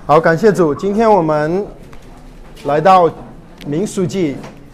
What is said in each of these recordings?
好，感谢主。今天我们来到民数记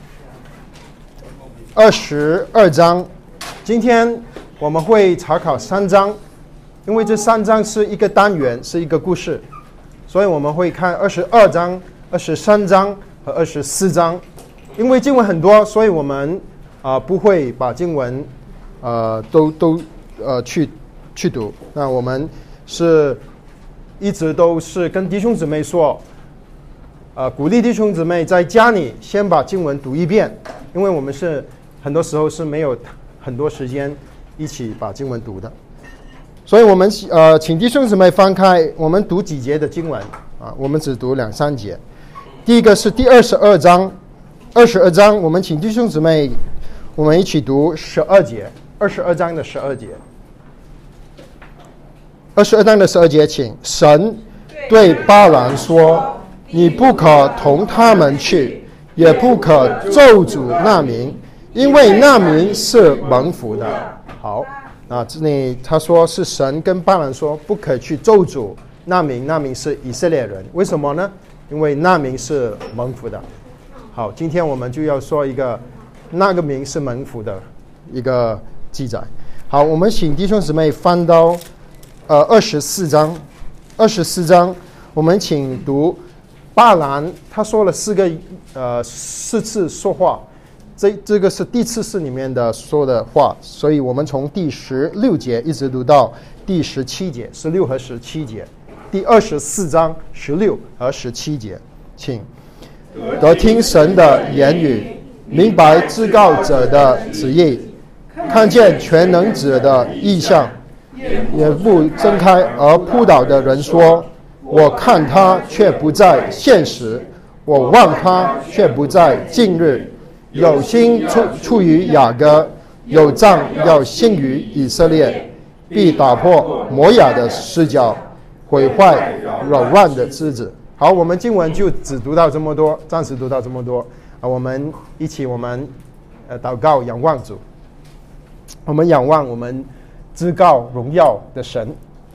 22章。今天我们会查考3章，因为这3章是一个单元，是一个故事，所以我们会看22章、23章和24章。因为经文很多，所以我们不会把经文都去读。那我们是一直都是跟弟兄姊妹说，鼓励弟兄姊妹在家里先把经文读一遍，因为我们是很多时候是没有很多时间一起把经文读的，所以我们请弟兄姊妹翻开，我们读几节的经文我们只读2-3节。第一个是第22章，22章我们请弟兄姊妹，我们一起读12节，22章的12节。22章的12节，请。神对巴兰说：“你不可同他们去，也不可咒诅那民，因为那民是蒙福的。”好，这里他说是神跟巴兰说不可去咒诅那民，那民是以色列人。为什么呢？因为那民是蒙福的。好，今天我们就要说一个那个民是蒙福的一个记载。好，我们请弟兄姊妹翻到24章，我们请读巴兰，他说了4次说话，这个是第4次里面的说的话，所以我们从第16节一直读到第17节，16和17节，第24章16和17节，请。得听神的言语，明白至高者的旨意，看见全能者的意象，眼不睁开而扑倒的人说：“我看他却不在现时，我望他却不在近日。有心出于雅各，有杖要兴于以色列，必打破摩押的狮角，毁坏软弱的枝子。”好，我们经文就只读到这么多，暂时读到这么多。我们一起祷告，仰望主。我们仰望我们至高荣耀的神，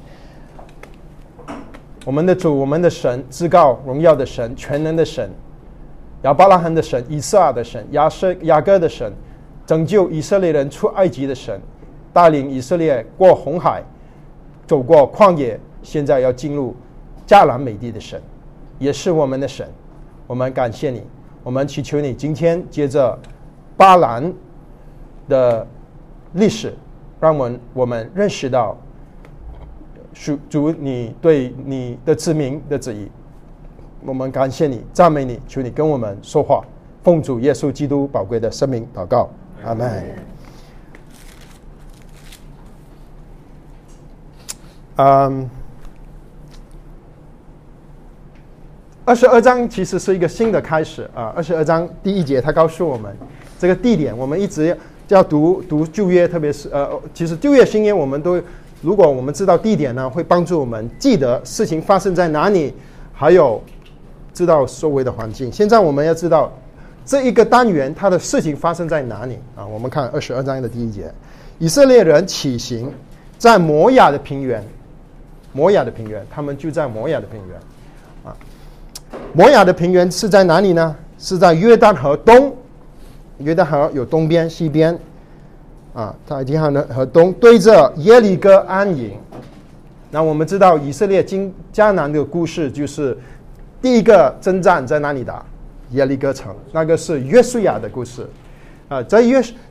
我们的主，我们的神，至高荣耀的神，全能的神，亚伯拉罕的神，以撒的神，雅各的神，拯救以色列人出埃及的神，带领以色列过红海，走过旷野，现在要进入迦南美地的神，也是我们的神。我们感谢你，我们祈求你今天接着巴兰的历史，让我们认识到主你对你的子民的旨意。我们感谢你，赞美你，求你跟我们说话，奉主耶稣基督宝贵的生命祷告，阿们。22章其实是一个新的开始22章第1节他告诉我们这个地点，我们一直要读旧约，特别是其实旧约新约我们都，如果我们知道地点呢，会帮助我们记得事情发生在哪里，还有知道周围的环境。现在我们要知道这一个单元它的事情发生在哪里我们看22章的第1节，以色列人起行，在摩押的平原，他们就在摩押的平原摩押的平原是在哪里呢？是在约旦河东，约旦河有东边西边在约旦河东对着耶利哥安营。那我们知道以色列进迦南的故事，就是第一个征战在哪里打？耶利哥城，那个是约书亚的故事在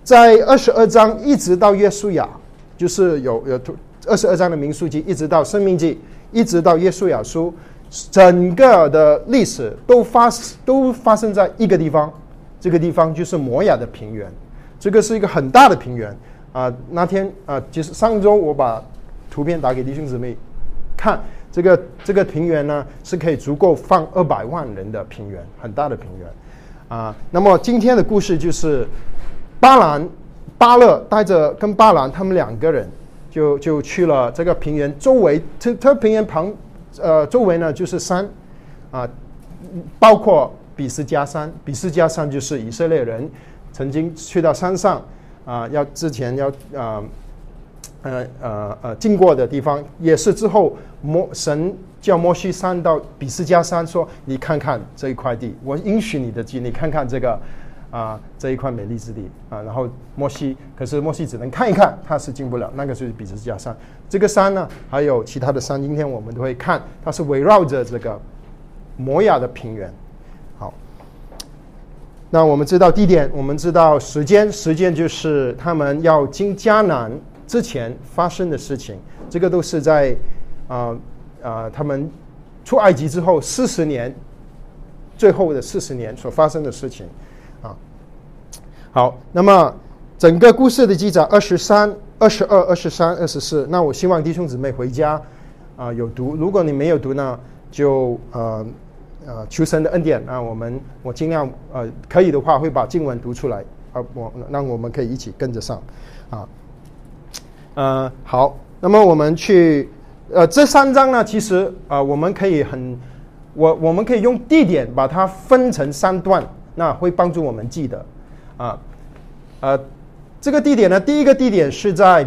22章一直到约书亚，就是有22章的民数记，一直到申命记，一直到约书亚书，整个的历史都发生在一个地方，这个地方就是摩押的平原。这个是一个很大的平原那天其实上周我把图片打给弟兄姊妹看，这个平原呢是可以足够放200万人的平原，很大的平原那么今天的故事就是巴勒带着跟巴兰他们2个人就去了这个平原周围，这平原周围呢就是山包括比斯加山，比斯加山就是以色列人曾经去到山上之前要经过的地方，也是之后神叫摩西上到比斯加山，说：“你看看这一块地，我应许你的地，你看看这个这一块美丽之地啊。”然后可是摩西只能看一看，他是进不了。那个就是比斯加山。这个山呢，还有其他的山，今天我们都会看，它是围绕着这个摩亚的平原。好，那我们知道地点，我们知道时间就是他们要进迦南之前发生的事情。这个都是在他们出埃及之后40年，最后的40年所发生的事情啊。好，那么整个故事的记载23、22、23、24，那我希望弟兄姊妹回家有读。如果你没有读呢，就求神的恩典啊，我尽量可以的话会把经文读出来让我们可以一起跟着上啊。好，那么我们去这3章呢，其实我们可以我们可以用地点把它分成3段，那会帮助我们记得这个地点呢，第一个地点是在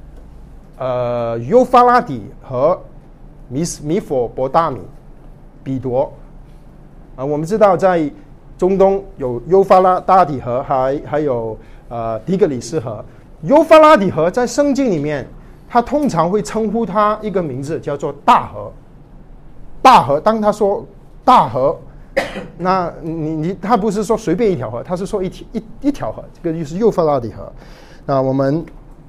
幼发拉底和米索波大米彼夺我们知道在中东有幼发拉底河，还有底格里斯河。幼发拉底河在圣经里面，他通常会称呼它一个名字，叫做大河。大河，当他说大河，那他不是说随便一条河，他是说一条河，这个就是幼发拉底河。那我们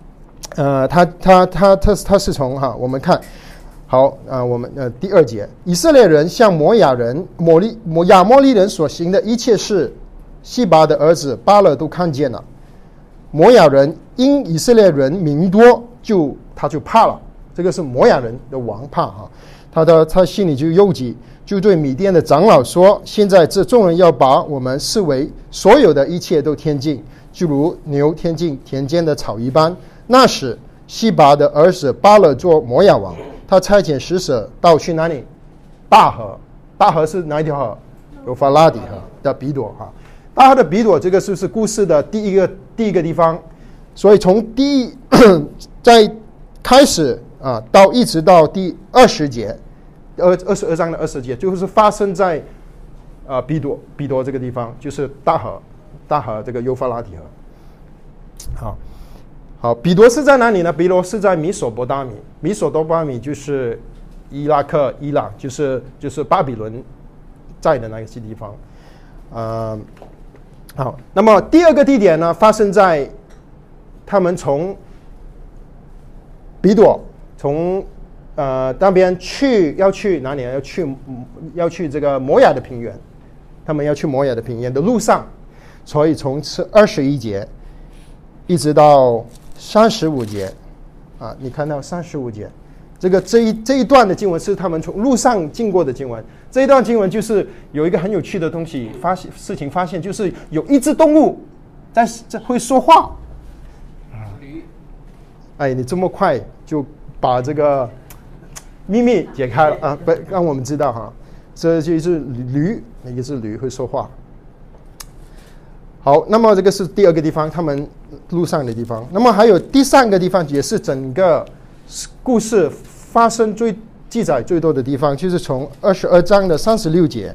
他是从我们看好我们第2节，以色列人向亚摩利人所行的一切事，西巴的儿子巴勒都看见了。摩亚人因以色列人民多，他就怕了。这个是摩亚人的王怕他心里就忧急，就对米甸的长老说：“现在这众人要把我们视为所有的一切都添尽，就如牛添尽田间的草一般。”那时西巴的儿子巴勒做摩亚王，他差遣使者到去哪里？大河是哪一条河？幼发拉底河的彼夺大河的彼夺，这个是故事的第一个地方。所以从在开始到一直到第20节，22章的20节，就是发生在彼夺这个地方，就是大河这个幼发拉底河。好，彼夺是在哪里呢？彼夺是在米索波大米就是伊拉克、伊朗，就是巴比伦在的那个地方。好，那么第2个地点呢，发生在他们从彼夺从那边要去哪里？要去这个摩亚的平原，他们要去摩亚的平原的路上，所以从21节一直到35节你看到35节，这一段的经文是他们从路上经过的经文。这一段经文就是有一个很有趣的东西发现，就是有一只动物会说话。你这么快就把这个秘密解开了不让我们知道这就一只驴会说话。好，那么这个是第2个地方，他们路上的地方。那么还有第3个地方，也是整个故事发生记载最多的地方，就是从22章的36节，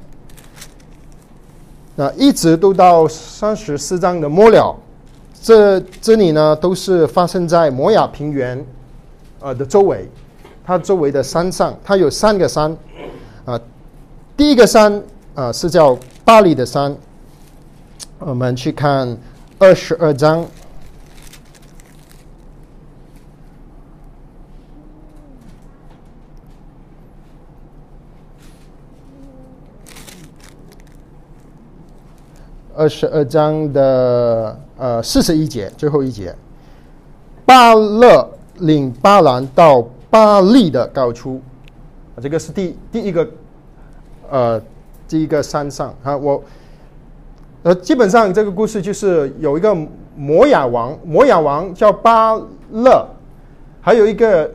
一直都到34章的末了。这里呢，都是发生在摩亚平原的周围，它周围的山上，它有3个山第一个山是叫巴黎的山。我们去看22章。22章的41节，最后一节，巴勒领巴兰到巴利的高处，这个是第一个第一个山上基本上这个故事就是有一个摩亚王叫巴勒，还有一个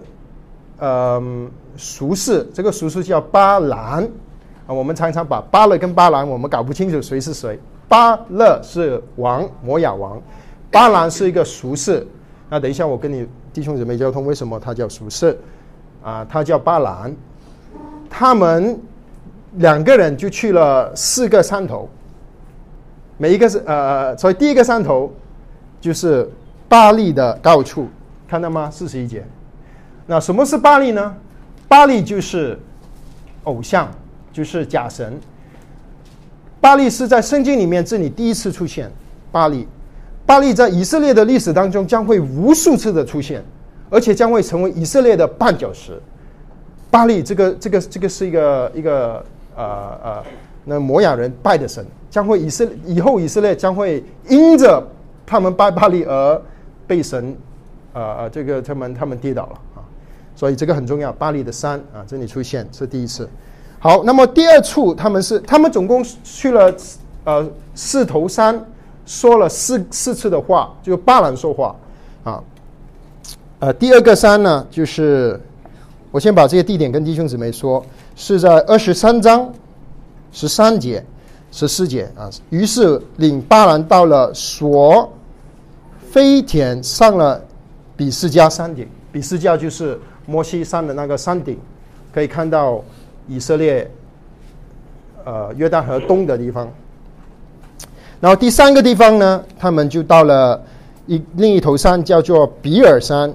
俗士，这个俗士叫巴兰我们常常把巴勒跟巴兰我们搞不清楚谁是谁。巴勒是王，摩亚王，巴兰是一个俗士。那等一下我跟你弟兄姊妹交通为什么他叫俗士他叫巴兰他们2个人就去了4个山头，每一个是所以第一个山头就是巴力的高处，看到吗？41节。那什么是巴力呢？巴力就是偶像，就是假神。巴力是在圣经里面这里第一次出现。巴力在以色列的历史当中将会无数次的出现，而且将会成为以色列的绊脚石。巴力这个是一个那摩亚人拜的神，将会以后以色列将会因着他们拜巴力而被神这个他们跌倒了啊，所以这个很重要。巴力的山啊，这里出现是第一次。好，那么第二处他们总共去了4头山，说了四次的话，就巴兰说话啊。第二个山呢，就是我先把这个地点跟弟兄姊妹说，是在23章13节、14节啊。于是领巴兰到了索非田，上了比斯迦山顶。比斯迦就是摩西山的那个山顶，可以看到以色列约旦河东的地方。然后第3个地方呢，他们就到了另一头山，叫做比尔山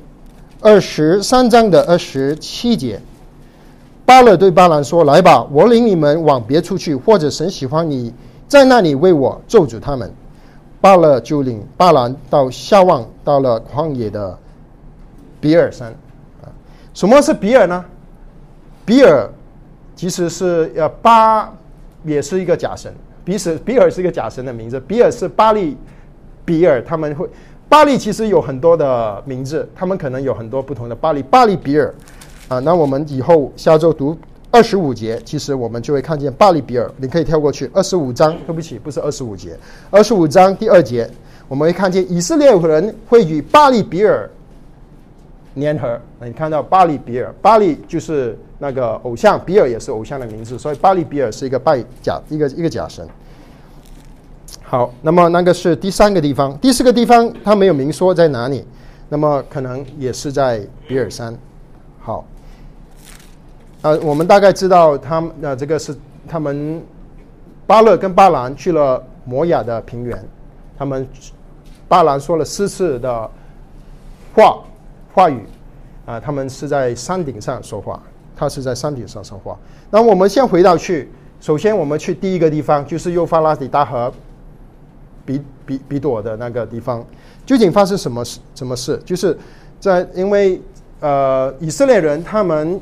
，23章的27节。巴勒对巴兰说：“来吧，我领你们往别处去，或者神喜欢你在那里为我咒诅他们。”巴勒就领巴兰到下望，到了旷野的比尔山。什么是比尔呢？比尔其实是也是一个假神。比尔是一个假神的名字。比尔是巴力比尔，他们会巴力其实有很多的名字，他们可能有很多不同的巴力比尔啊。那我们以后下周读25节，其实我们就会看见巴力比尔。你可以跳过去25章，对不起，不是25节，25章第2节，我们会看见以色列人会与巴力比尔联合。你看到巴力比尔，巴力就是那个偶像，比尔也是偶像的名字，所以巴力比尔是一个一个假神。好，那么那个是第3个地方。第4个地方他没有明说在哪里，那么可能也是在比尔山。好，我们大概知道这个是他们巴勒跟巴兰去了摩亚的平原，巴兰说了4次的话语啊，他们是在山顶上说话，他是在山顶上说话。那我们先回到首先我们去第一个地方，就是幼发拉底大河比朵的那个地方，究竟发生什么事？就是因为以色列人他们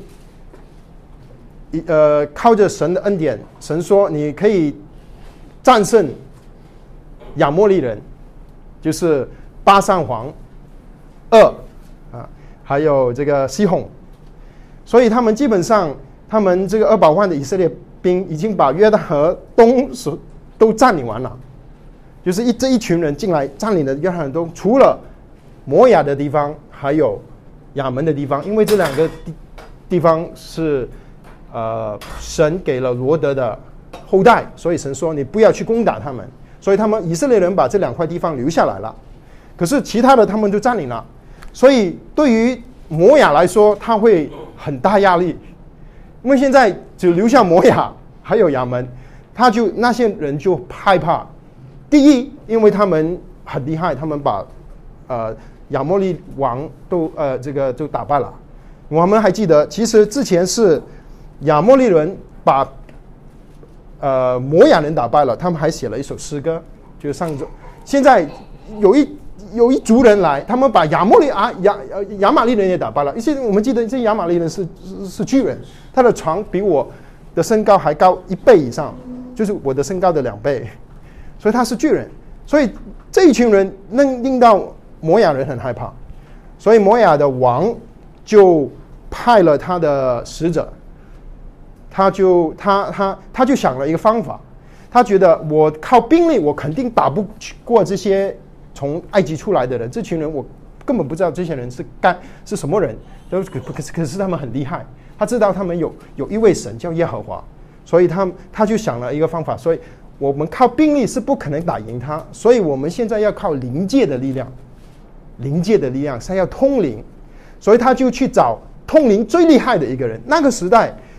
靠着神的恩典，神说你可以战胜亚摩利人，就是巴珊王还有这个西宏，所以他们基本上他们这个200万的以色列兵已经把约旦河东都占领完了。就是这一群人进来占领了约旦河东，除了摩亚的地方，还有亚门的地方，因为这2个地方是神给了罗德的后代，所以神说你不要去攻打他们，所以以色列人把这2块地方留下来了。可是其他的他们就占领了，所以对于摩亚来说，他会很大压力，因为现在只留下摩亚还有亚门，那些人就害怕。第一，因为他们很厉害，他们把亚摩利王都打败了。我们还记得，其实之前是亚摩利人把摩亚人打败了，他们还写了一首诗歌，就是上周。现在有一族人来，他们把亚玛利人也打败了。我们记得这亚玛利人是巨人，他的床比我的身高还高1倍以上，就是我的身高的2倍。所以他是巨人，所以这一群人令到摩亚人很害怕，所以摩亚的王就派了他的使者，他就想了一个方法，他觉得我靠兵力我肯定打不过这些从埃及出来的人，这群人我根本不知道这些人是什么人，可是他们很厉害，他知道他们有一位神叫耶和华，所以他就想了一个方法，所以我们靠兵力是不可能打赢他，所以我们现在要靠灵界的力量，是要通灵，所以他就去找通灵最厉害的一个人。那个时代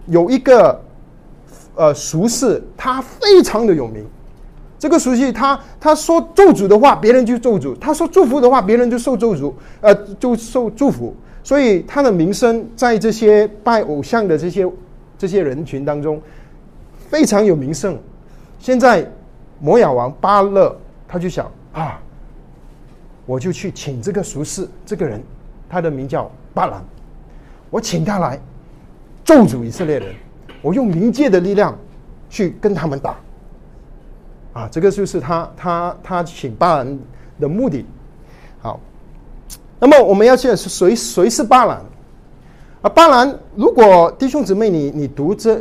有一个俗士，他非常的有名。这个俗士他说咒诅的话，别人就咒诅；他说祝福的话，别人就受咒诅，就受祝福。所以他的名声在这些拜偶像的这些人群当中非常有名声。现在摩亚王巴勒他就想啊，我就去请这个俗士这个人，他的名叫巴兰，我请他来咒诅以色列人，我用冥界的力量去跟他们打。啊，这个就是他请巴兰的目的。好，那么我们要知道谁是巴兰啊？巴兰，如果弟兄姊妹你读这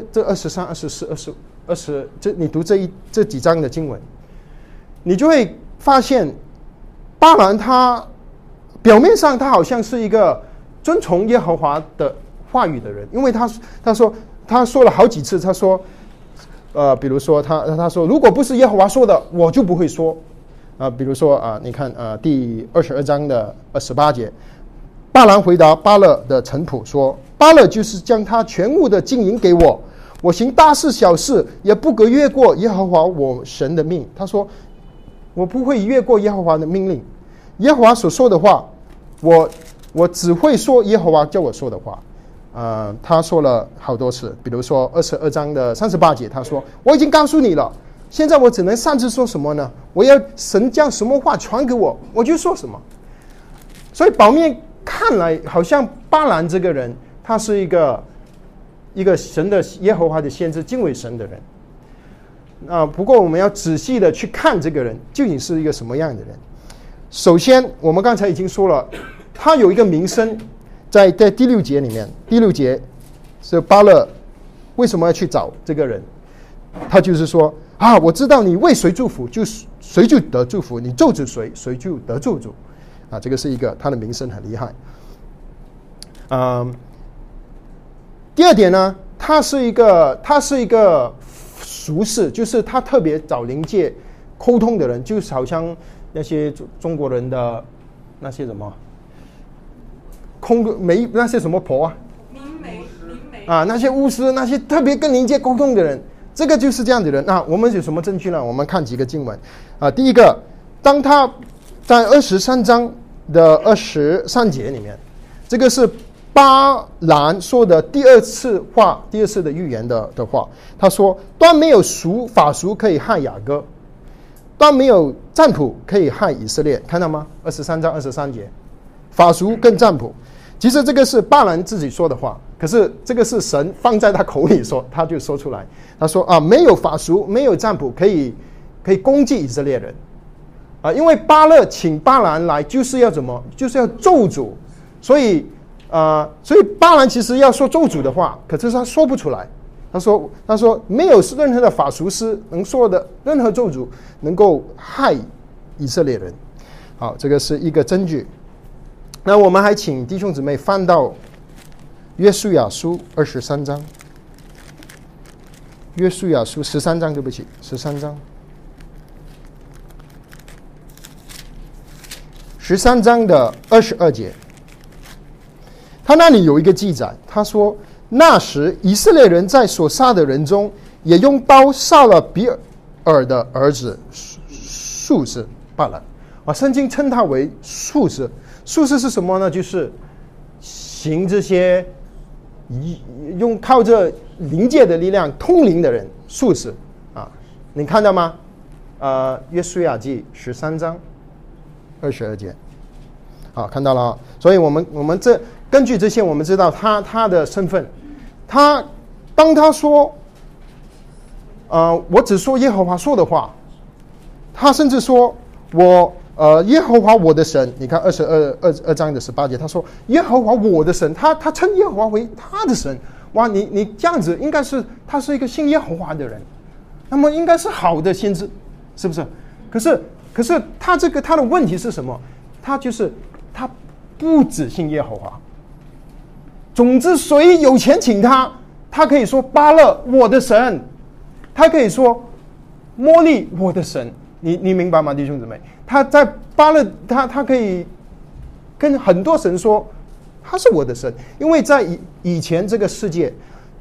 23、24、20，你读这几章的经文，你就会发现巴兰他表面上他好像是一个遵从耶和华的话语的人，因为他说了好几次，他说。比如说他说，如果不是耶和华说的，我就不会说。比如说你看第22章的18节，巴兰回答巴勒的臣仆说：“巴勒就是将他全物的金银给我，我行大事小事也不可越过耶和华我神的命。”他说：“我不会越过耶和华的命令，耶和华所说的话，我只会说耶和华叫我说的话。”他说了好多次，比如说22章的38节，他说：“我已经告诉你了，现在我只能擅自说什么呢？我要神将什么话传给我，我就说什么。”所以表面看来好像巴兰这个人，他是一个神的耶和华的先知，敬畏神的人。不过我们要仔细的去看这个人究竟是一个什么样的人。首先，我们刚才已经说了，他有一个名声。在第6节里面，第6节是巴勒为什么要去找这个人？他就是说我知道你为谁祝福，谁就得祝福；你咒诅谁，谁就得咒诅。这个是一个他的名声很厉害。第二点呢，他是一个俗士，就是他特别找灵界沟通的人，就好像那些中国人的那些什么。那些什么婆灵媒那些巫师，那些特别跟灵界沟通的人，这个就是这样的人。那我们有什么证据呢？我们看几个经文第一个，当他在23章的23节里面，这个是巴兰说的第二次的预言的话。他说：“端没有法术可以害雅各，端没有占卜可以害以色列。”看到吗？23章23节，法术跟占卜。其实这个是巴兰自己说的话，可是这个是神放在他口里说，他就说出来。他说没有法术，没有占卜可以攻击以色列人因为巴勒请巴兰来就是要怎么？就是要咒诅。所以巴兰其实要说咒诅的话，可是他说不出来。他说没有任何的法术师能说的任何咒诅能够害以色列人。好，这个是一个证据。那我们还请弟兄姊妹翻到约书亚书23章，约书亚书13章，对不起，13章，13章的22节，他那里有一个记载，他说：“那时以色列人在所杀的人中，也用刀杀了比尔的儿子术士巴兰。”圣经称他为术士。术士是什么呢？就是行这些靠着灵界的力量通灵的人，术士你看到吗？约书亚记13章22节，看到了所以我们根据这些，我们知道他的身份。当他说我只说耶和华说的话，他甚至说耶和华我的神，你看22章的18节，他说耶和华我的神，他称耶和华为他的神。哇，你这样子应该是他是一个信耶和华的人，那么应该是好的先知，是不是？可是他的问题是什么？他不只信耶和华。总之，谁有钱请他可以说巴勒我的神，他可以说摩利我的神。你明白吗，弟兄姊妹？他在巴勒，他可以跟很多神说他是我的神，因为在以前这个世界，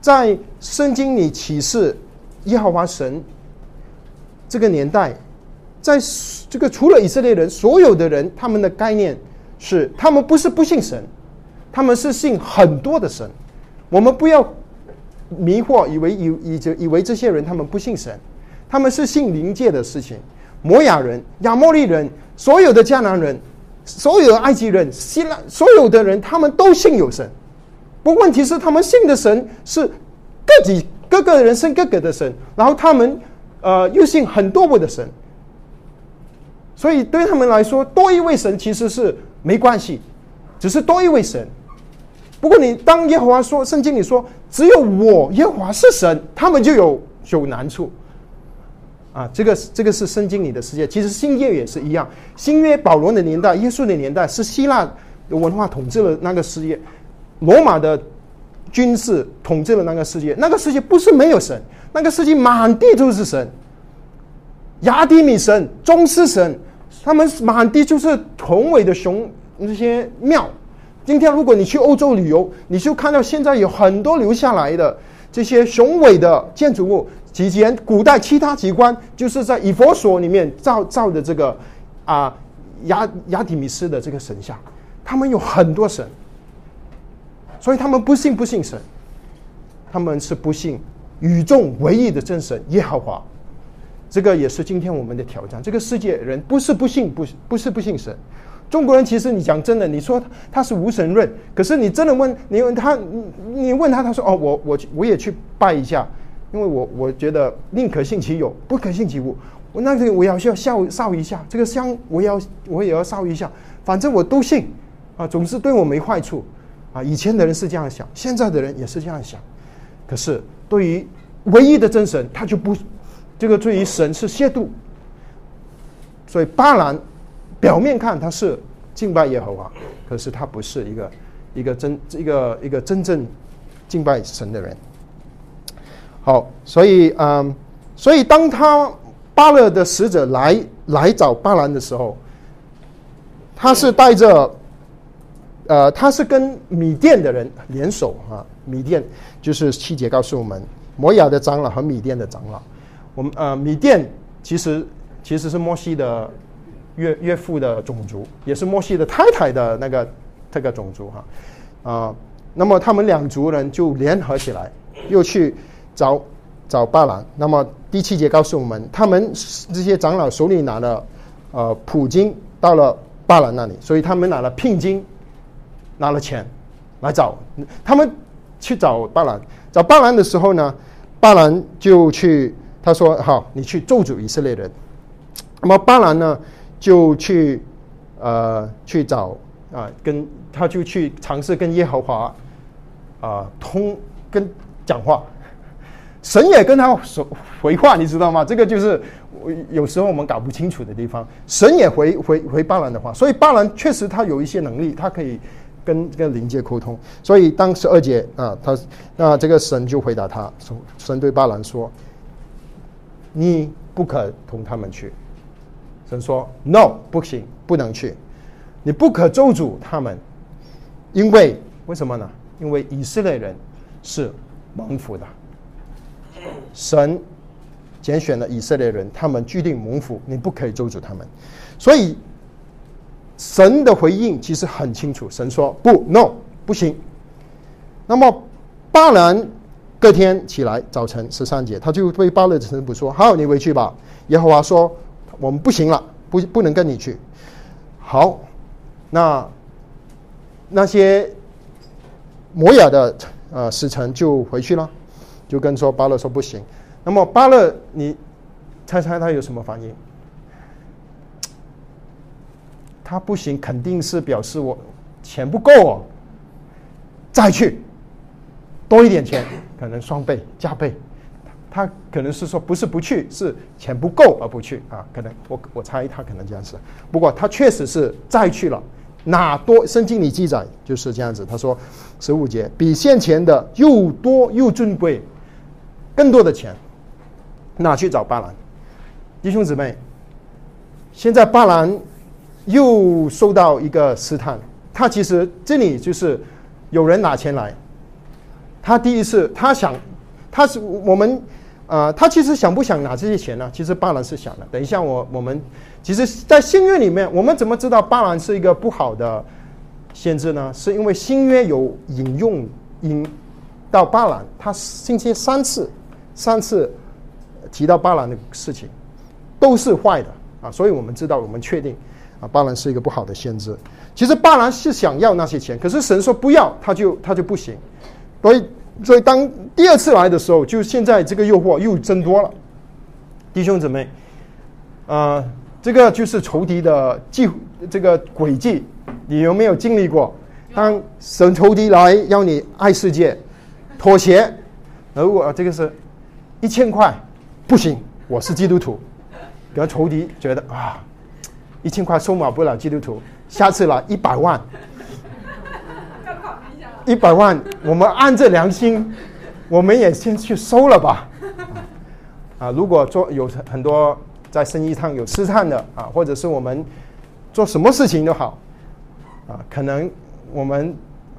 在圣经里启示耶和华神这个年代，在这个除了以色列人，所有的人他们的概念是，他们不是不信神，他们是信很多的神。我们不要迷惑，以为这些人他们不信神，他们是信灵界的事情。摩亚人、亚摩利人、所有的迦南人、所有的埃及人、希腊所有的人，他们都信有神。不过问题是，他们信的神是各个人信各个的神，然后他们又信很多位的神。所以对他们来说，多一位神其实是没关系，只是多一位神。不过你当耶和华说，圣经里说只有我耶和华是神，他们就有难处啊。这个是圣经里的世界。其实新约也是一样，新约保罗的年代、耶稣的年代是希腊的文化统治了那个世界，罗马的军事统治了那个世界。那个世界不是没有神，那个世界满地都是神，亚底米神、宙斯神，他们满地就是宏伟的那些庙。今天如果你去欧洲旅游，你就看到现在有很多留下来的这些雄伟的建筑物。以前古代其他机关就是在以弗所里面造的这个亚底米斯的这个神像，他们有很多神，所以他们不信神，他们是不信宇宙唯一的真神耶和华。这个也是今天我们的挑战。这个世界人不是不信神。中国人其实你讲真的，你说他是无神论，可是你真的你问他，他说哦，我也去拜一下，因为我觉得宁可信其有，不可信其无。我要烧一下，这个香我也要烧一下，反正我都信啊，总是对我没坏处啊。以前的人是这样想，现在的人也是这样想。可是对于唯一的真神，他就不，这个对于神是亵渎。所以巴兰表面看他是敬拜耶和华，可是他不是一个真正敬拜神的人。好，所以当巴勒的使者来找巴兰的时候，他是带着他是跟米甸的人联手啊。米甸就是7节告诉我们，摩亚的长老和米甸的长老。我们米甸其实是摩西的岳父的种族，也是摩西的太太的这个种族哈。那么他们两族人就联合起来，又去找巴兰。那么第7节告诉我们，他们这些长老手里拿了普金到了巴兰那里，所以他们拿了聘金，拿了钱来找他们去找巴兰。找巴兰的时候呢，巴兰就去，他说好，你去咒诅以色列人。那么巴兰呢就去找他就去尝试跟耶和华跟讲话。神也跟他回话，你知道吗？这个就是有时候我们搞不清楚的地方。神也回巴兰的话，所以巴兰确实他有一些能力，他可以跟灵界沟通。所以当12节那这个神就回答他，神对巴兰说：“你不可同他们去。”神说 ：“No， 不行，不能去。你不可咒诅他们，为什么呢？因为以色列人是蒙福的。”神拣选了以色列人，他们注定蒙福，你不可以咒诅他们。所以神的回应其实很清楚，神说不 ，no， 不行。那么巴兰隔天起来，早晨13节，他就对巴勒的臣仆说：“好，你回去吧。耶和华说，我们不行了，不能跟你去。”好，那些摩亚的使臣就回去了。就跟巴勒说不行。那么巴勒，你猜猜他有什么反应？他不行，肯定是表示我钱不够哦，再去多一点钱，可能双倍、加倍。他可能是说不是不去，是钱不够而不去啊。可能我猜他可能这样子。不过他确实是再去了。圣经里记载就是这样子。他说15节，比先前的又多又尊贵。更多的钱拿去找巴兰。弟兄姊妹，现在巴兰又受到一个试探。他其实这里就是有人拿钱来， 他第一次他是我们他其实想不想拿这些钱呢？其实巴兰是想的。等一下我们其实在新约里面，我们怎么知道巴兰是一个不好的先知呢？是因为新约有引到巴兰，他星期三次提到巴兰的事情都是坏的所以我们知道，我们确定巴兰是一个不好的先知。其实巴兰是想要那些钱，可是神说不要，他就不行。所以当第二次来的时候，就现在这个诱惑又增多了。弟兄姊妹，这个就是仇敌的这个诡计，你有没有经历过？当仇敌来要你爱世界、妥协，如果这个是1000块，不行，我是基督徒。然后仇敌觉得1000块收买不了基督徒，下次来100万。100万，我们按着良心，我们也先去收了吧。如果有很多在生意上有试探的或者是我们做什么事情都好可能我们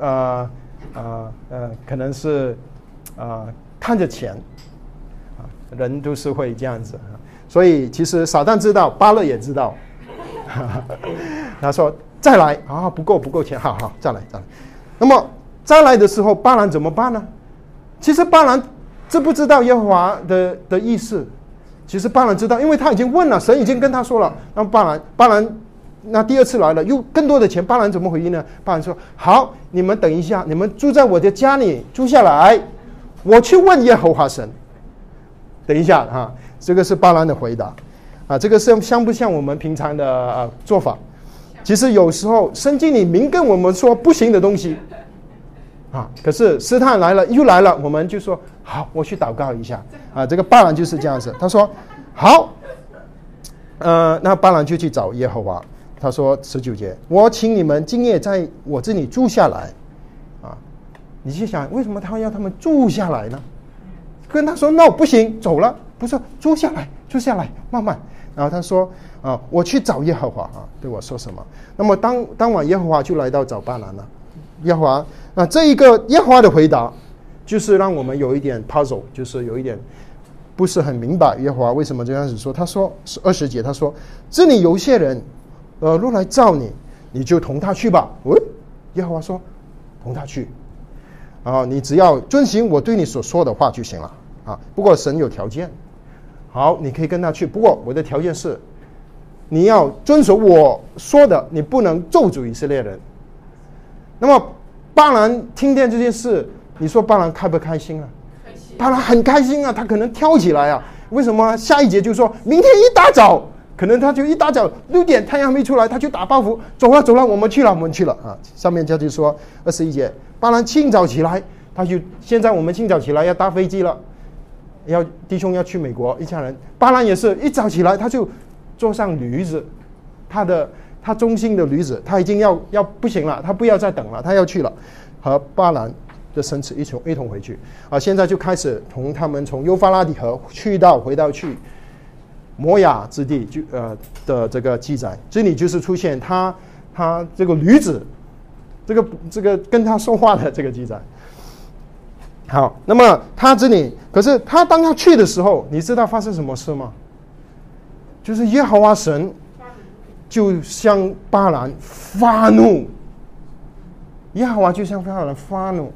可能是看着钱人都是会这样子所以其实撒旦知道，巴勒也知道。他说再来不够钱，好再来。那么再来的时候，巴兰怎么办呢？其实巴兰知不知道耶和华的意思？其实巴兰知道，因为他已经问了，神已经跟他说了。那巴兰那第二次来了，又更多的钱，巴兰怎么回应呢？巴兰说：好，你们等一下，你们住在我的家里住下来，我去问耶和华神。等一下这个是巴兰的回答这个是像不像我们平常的做法？其实有时候圣经里明跟我们说不行的东西可是试探来了又来了，我们就说好，我去祷告一下这个巴兰就是这样子，他说好，那巴兰就去找耶和华，他说19节，我请你们今夜在我这里住下来你去想为什么他要他们住下来呢？跟他说 no 不行，走了，不是住下来慢慢。然后他说我去找耶和华对我说什么？那么当晚耶和华就来到找巴兰了。耶和华这一个耶和华的回答就是让我们有一点 puzzle， 就是有一点不是很明白耶和华为什么这样子说。他说20节，他说这里有些人若来召你，你就同他去吧。耶和华说同他去你只要遵行我对你所说的话就行了不过神有条件，好，你可以跟他去，不过我的条件是你要遵守我说的，你不能咒诅以色列人。那么巴兰听见这件事，你说巴兰开不开心巴兰很开心他可能跳起来为什么？下一节就说明天一大早，可能他就一大早6点太阳没出来，他就打包袱走了，我们去了上面就说21节，巴兰清早起来，现在我们清早起来要搭飞机了，弟兄要去美国，一家人，巴兰也是一早起来他就坐上驴子，他忠心的驴子，他已经要不行了，他不要再等了，他要去了，和巴兰的孙子一同回去现在就开始他们从幼发拉底河回到去摩亚之地的这个记载，这里就是出现他这个驴子这个跟他说话的这个记载。好，那么他这里，可是当他去的时候，你知道发生什么事吗？就是耶和华神就向巴兰发怒，耶和华就向巴兰发怒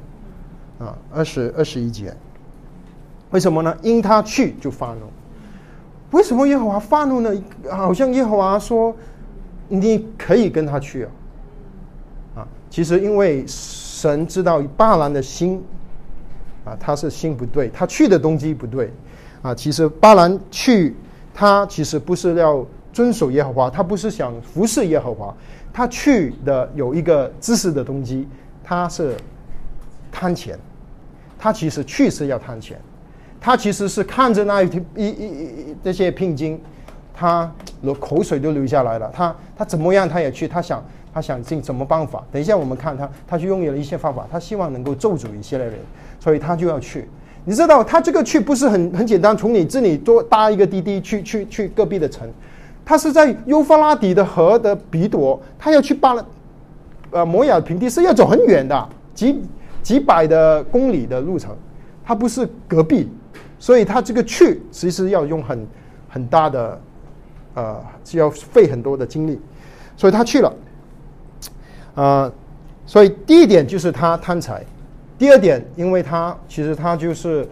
21节，为什么呢？因他去就发怒。为什么耶和华发怒呢？好像耶和华说你可以跟他去其实因为神知道巴兰的心他是心不对，他去的动机不对其实巴兰去，他其实不是要遵守耶和华，他不是想服侍耶和华，他去的有一个自私的动机，他是贪钱，他其实去是要贪钱，他其实是看着这些聘金，他口水都流下来了，他怎么样他也去，他想尽什么办法，等一下我们看他就用了一些方法，他希望能够咒诅以色列人，所以他就要去。你知道他这个去不是很简单，从你这里搭一个滴滴去隔壁的城，他是在幼发拉底的河的彼朵，他要去摩亚平地是要走很远的， 几百的公里的路程，它不是隔壁，所以他这个去其实要用很大的是要费很多的精力，所以他去了。所以第一点就是他贪财，第二点，因为他其实他就是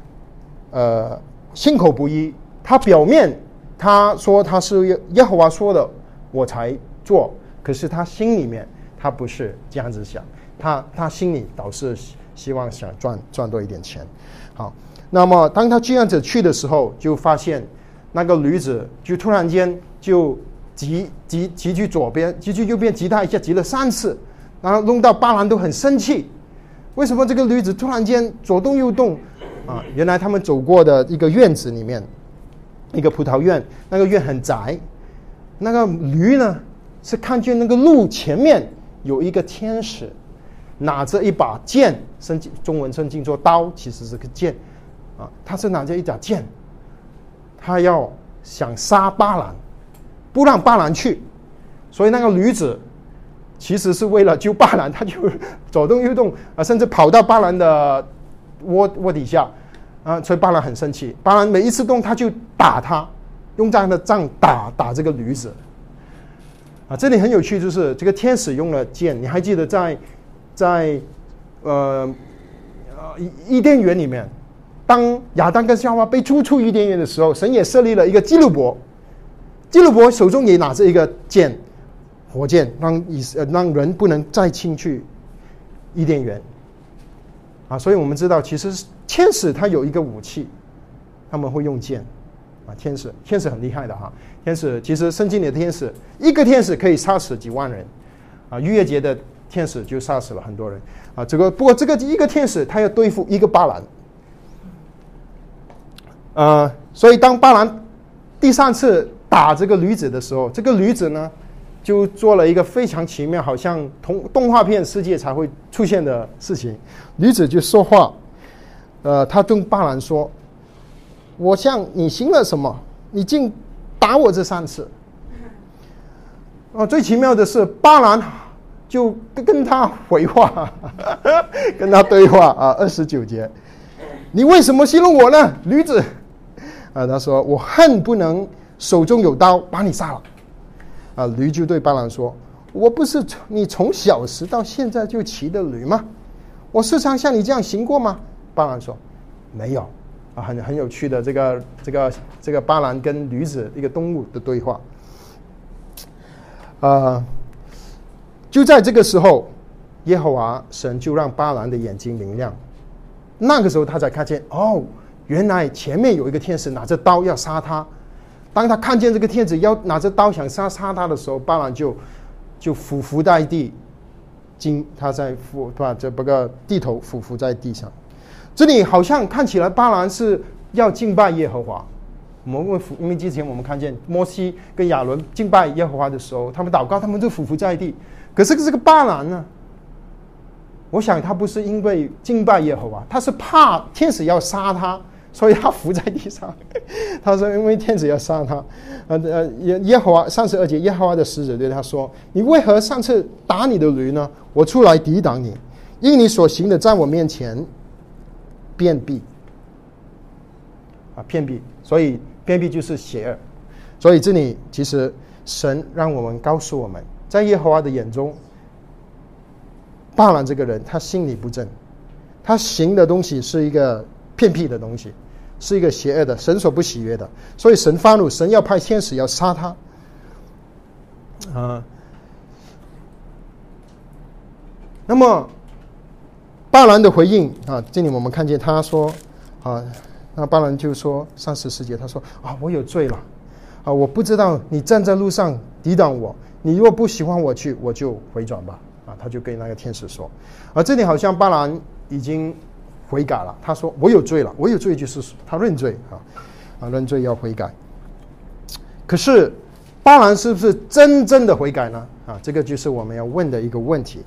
心口不一，他表面他说他是耶和华说的我才做，可是他心里面他不是这样子想，他心里倒是希望想赚多一点钱。好，那么当他这样子去的时候，就发现那个驴子就突然间就急去左边，急去右边，急他一下，急了3次，然后弄到巴兰都很生气。为什么这个驴子突然间左动右动啊？原来他们走过的一个院子里面，一个葡萄园，那个院很窄，那个驴呢是看见那个路前面有一个天使拿着一把剑，中文圣经说刀，其实是个剑啊，他是拿着一把剑，他要想杀巴兰，不让巴兰去，所以那个驴子其实是为了救巴兰，他就左动右动甚至跑到巴兰的窝底下所以巴兰很生气，巴兰每一次动他就打他，用这样的杖打这个驴子这里很有趣，就是这个天使用了剑，你还记得在伊甸园里面，当亚当跟夏娃被逐出伊甸园的时候，神也设立了一个基路伯，基路伯手中也拿着一个剑，火箭，让人不能再进去伊甸园所以我们知道其实天使他有一个武器，他们会用剑天使很厉害的天使其实圣经里的天使，一个天使可以杀死几万人逾越节的天使就杀死了很多人不过这个一个天使他要对付一个巴兰所以当巴兰第3次打这个驴子的时候，这个驴子呢就做了一个非常奇妙，好像动画片世界才会出现的事情。驴子就说话他跟巴兰说，我向你行了什么，你竟打我这3次最奇妙的是巴兰就跟他回话跟他对话29节，你为什么戏弄我呢，驴子他说我恨不能手中有刀把你杀了驴就对巴兰说，我不是你从小时到现在就骑的驴吗？我时常像你这样行过吗？巴兰说没有很有趣的这个巴兰跟驴子一个动物的对话就在这个时候，耶和华神就让巴兰的眼睛明亮，那个时候他才看见原来前面有一个天使拿着刀要杀他。当他看见这个天使要拿着刀想杀他的时候，巴兰就俯伏在地，他在把这个地头俯伏在地上。这里好像看起来巴兰是要敬拜耶和华。因为之前我们看见摩西跟亚伦敬拜耶和华的时候，他们祷告，他们就俯伏在地。可是这个巴兰呢，我想他不是因为敬拜耶和华，他是怕天使要杀他，所以他伏在地上。他说因为天使要杀他耶和华32节，耶和华的使者对他说，你为何上次打你的驴呢？我出来抵挡你，因你所行的在我面前便秘偏僻，所以偏僻就是邪恶。所以这里其实神让我们告诉我们，在耶和华的眼中，巴兰这个人他心里不正，他行的东西是一个偏僻的东西，是一个邪恶的，神所不喜悦的，所以神发怒，神要派天使要杀他那么巴兰的回应这里我们看见他说那巴兰就说34节，他说我有罪了我不知道你站在路上抵挡我，你若不喜欢我去，我就回转吧他就跟那个天使说这里好像巴兰已经悔改了，他说我有罪了，我有罪就是他认罪认罪要悔改。可是巴兰是不是真正的悔改呢这个就是我们要问的一个问题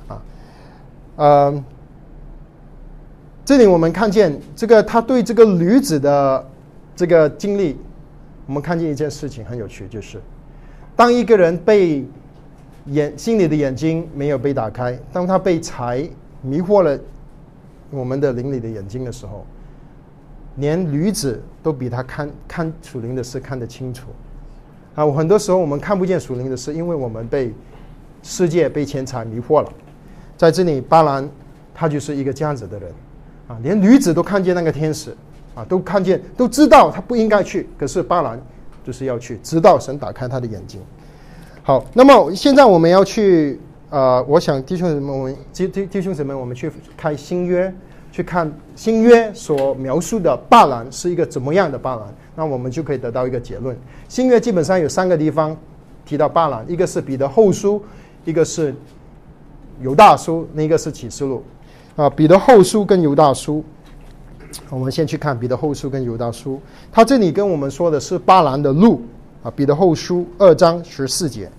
这里我们看见这个他对这个驴子的这个经历，我们看见一件事情很有趣，就是当一个人被心里的眼睛没有被打开，当他被财迷惑了我们的灵里的眼睛的时候，连驴子都比他看属灵的事看得清楚。很多时候我们看不见属灵的事，因为我们被世界、被钱财迷惑了。在这里，巴兰他就是一个这样子的人连驴子都看见那个天使都看见，都知道他不应该去，可是巴兰就是要去，直到神打开他的眼睛。好，那么现在我们要去我想弟兄姊妹，我们去开新约，去看新约所描述的巴兰是一个怎么样的巴兰，那我们就可以得到一个结论。新约基本上有3个地方提到巴兰，一个是彼得后书，一个是犹大书，另一个是启示录。彼得后书跟犹大书，我们先去看彼得后书跟犹大书。他这里跟我们说的是巴兰的路彼得后书2章14节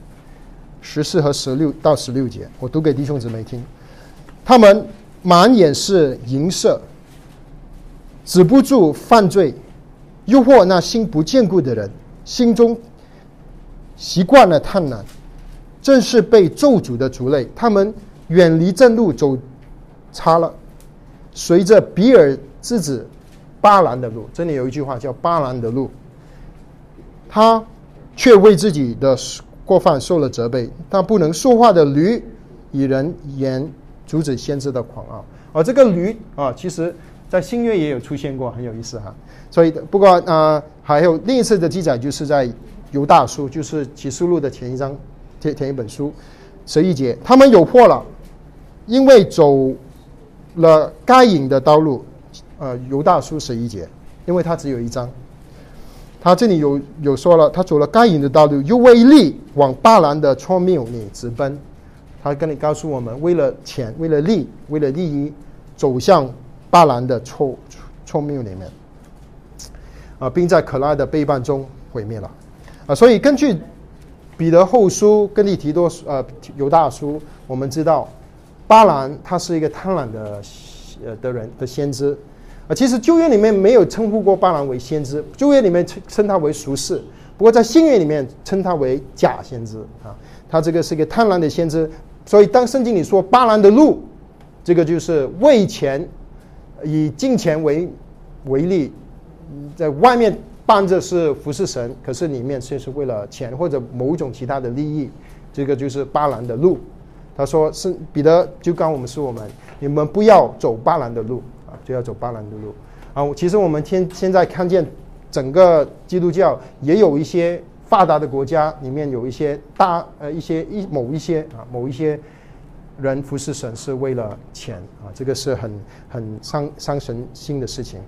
，14和16到16节，我读给弟兄姊妹听。他们满眼是淫色，止不住犯罪，诱惑那心不坚固的人，心中习惯了贪婪，正是被咒诅的族类。他们远离正路，走差了，随着比尔之子巴兰的路。这里有一句话叫巴兰的路，他却为自己的过犯受了责备。但不能说话的驴，以人言阻止先知的狂傲。这个驴其实在新约也有出现过，很有意思所以不过还有另一次的记载，就是在犹大书，就是启示录的前一本书11节，他们有祸了，因为走了该隐的道路。犹大书11节，因为他只有1章，他这里有说了，他走了该隐的道路，又为利往巴兰的错谬里直奔。他跟你告诉我们，为了钱，为了利益，走向巴兰的错谬里面并在可拉的背叛中毁灭了所以根据彼得后书跟提多犹大书，我们知道巴兰他是一个贪婪的人的先知其实旧约里面没有称呼过巴兰为先知，旧约里面称他为术士，不过在新约里面称他为假先知他这个是一个贪婪的先知。所以当圣经里说巴兰的路，这个就是为钱，以金钱为利，在外面扮着是服侍神，可是里面却是为了钱或者某种其他的利益，这个就是巴兰的路。他说是彼得就告诉我们，你们不要走巴兰的路就要走巴兰的路其实我们现在看见整个基督教也有一些发达的国家里面有一些某一些人服侍神是为了钱这个是很伤神心的事情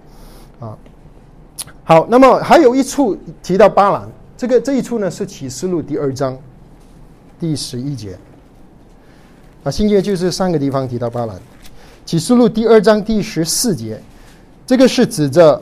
好，那么还有一处提到巴兰，这一处呢是启示录第2章第11节新约就是3个地方提到巴兰。启示录第2章第14节，这个是指着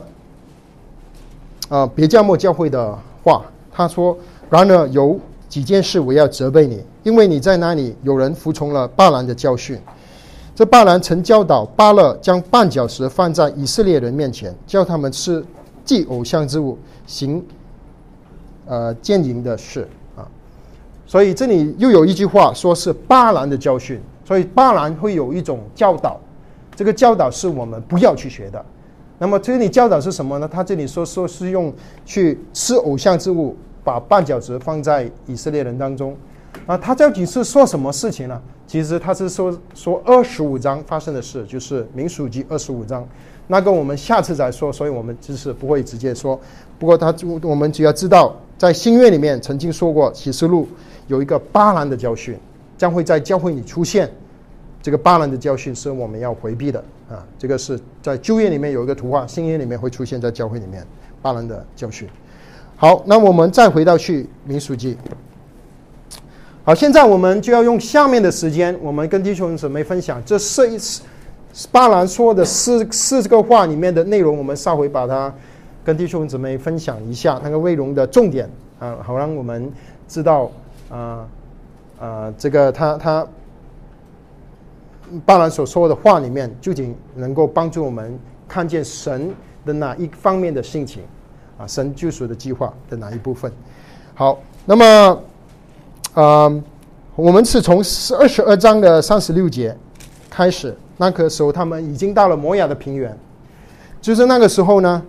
别迦末教会的话。他说，然而有几件事我要责备你，因为你在那里有人服从了巴兰的教训。这巴兰曾教导巴勒将绊脚石放在以色列人面前，叫他们吃祭偶像之物，行奸淫的事所以这里又有一句话说是巴兰的教训，所以巴兰会有一种教导，这个教导是我们不要去学的。那么这里教导是什么呢？他这里说是用去吃偶像之物，把绊脚石放在以色列人当中他究竟是说什么事情呢？其实他是说25章发生的事，就是民数记25章，那个我们下次再说，所以我们就是不会直接说。不过我们只要知道，在新约里面曾经说过，启示录有一个巴兰的教训将会在教会里出现，这个巴兰的教训是我们要回避的这个是在旧约里面有一个图画，新约里面会出现在教会里面巴兰的教训。好，那我们再回到去民数记。好，现在我们就要用下面的时间，我们跟弟兄姊妹分享这巴兰说的四个话里面的内容，我们稍微把它跟弟兄姊妹分享一下那个内容的重点好让我们知道这个他巴兰所说的话里面究竟能够帮助我们看见神的哪一方面的性情神救赎的计划的哪一部分。好，那么我们是从22章的36节开始那个时候他们已经到了摩亚的平原。就是那个时候呢，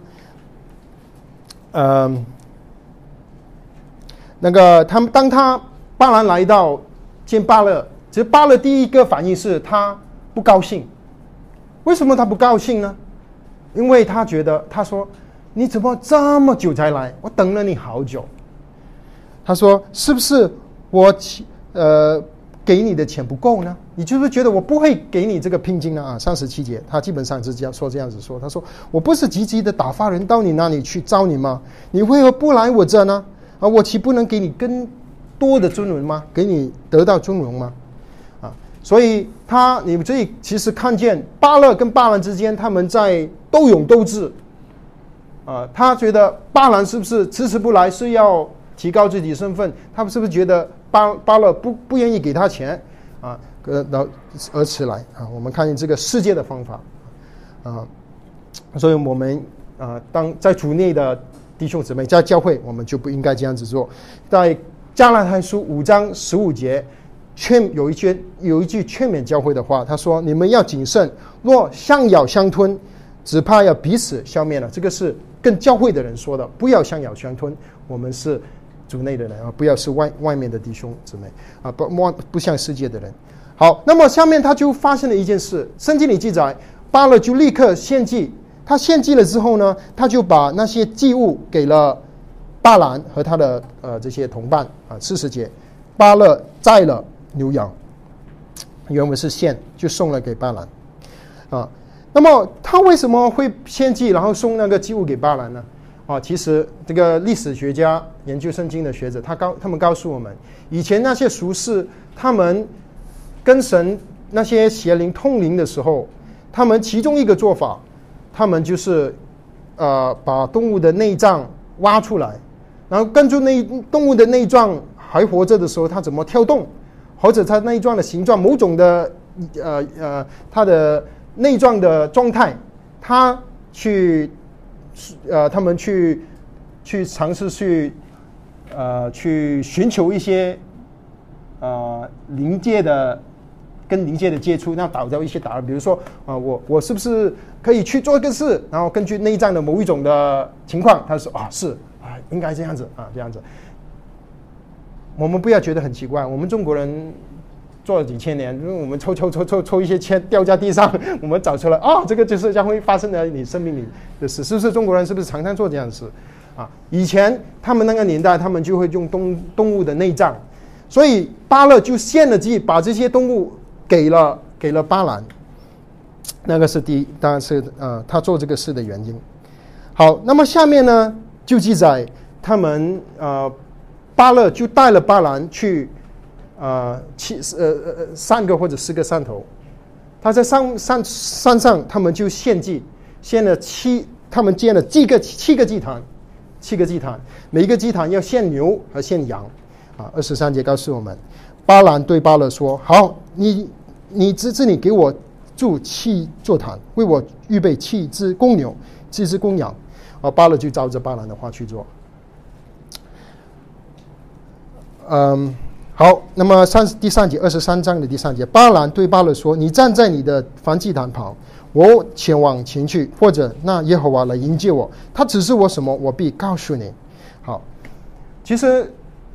当巴兰来到见巴勒，其实巴勒第一个反应是他不高兴。为什么他不高兴呢？因为他说你怎么这么久才来？我等了你好久。他说是不是我给你的钱不够呢？你就是觉得我不会给你这个聘金呢？37节他基本上是这样子说，他说我不是急急的打发人到你那里去招你吗？你为何不来我这呢？我岂不能给你更多的尊荣吗？给你得到尊荣吗？所以你们这里其实看见巴勒跟巴兰之间他们在斗勇斗智。他觉得巴兰是不是迟迟不来是要提高自己身份？他们是不是觉得巴勒不愿意给他钱而迟来我们看见这个世界的方法所以我们当在主内的弟兄姊妹在教会，我们就不应该这样子做。在加拉太书5章15节有一句劝勉教会的话，他说你们要谨慎，若相咬相吞，只怕要彼此消灭了。这个是跟教会的人说的，不要相咬相吞。我们是主内的人不要是外面的弟兄姊妹不像世界的人。好，那么下面他就发生了一件事，圣经里记载巴勒就立刻献祭。他献祭了之后呢，他就把那些祭物给了巴兰和他的这些同伴40节，巴勒宰了牛羊，原文是献，就送了给巴兰那么他为什么会献祭然后送那个祭物给巴兰呢？其实这个历史学家研究圣经的学者他们告诉我们，以前那些俗世他们跟神那些邪灵通灵的时候，他们其中一个做法，他们就是把动物的内脏挖出来，然后根据动物的内脏还活着的时候它怎么跳动，或者它内脏的形状某种的它的内脏的状态，他们去尝试去寻求一些跟灵界的接触，那导到一些答案，比如说我是不是可以去做一个事，然后根据内脏的某一种的情况，他说是应该这样子这样子。我们不要觉得很奇怪，我们中国人做了几千年，我们抽一些签掉在地上，我们找出来这个就是将会发生在你生命里的事，是不是？中国人是不是常常做这样的事以前他们那个年代，他们就会用动物的内脏，所以巴勒就献了祭，把这些动物给了巴兰，那个是当然是他做这个事的原因。好，那么下面呢就记载他们巴勒就带了巴兰去3个或者4个山头，他在山上他们就献祭，他们建了7个祭坛，每一个祭坛要献牛和献羊23节告诉我们，巴兰对巴勒说，好，你这里给我筑7座坛，为我预备7只公牛7只公羊巴勒就照着巴兰的话去做。好，那么第3节23章的第3节，巴兰对巴勒说，你站在你的燔祭坛旁，我前往前去，或者那耶和华来迎接我，他指示我什么，我必告诉你。好，其实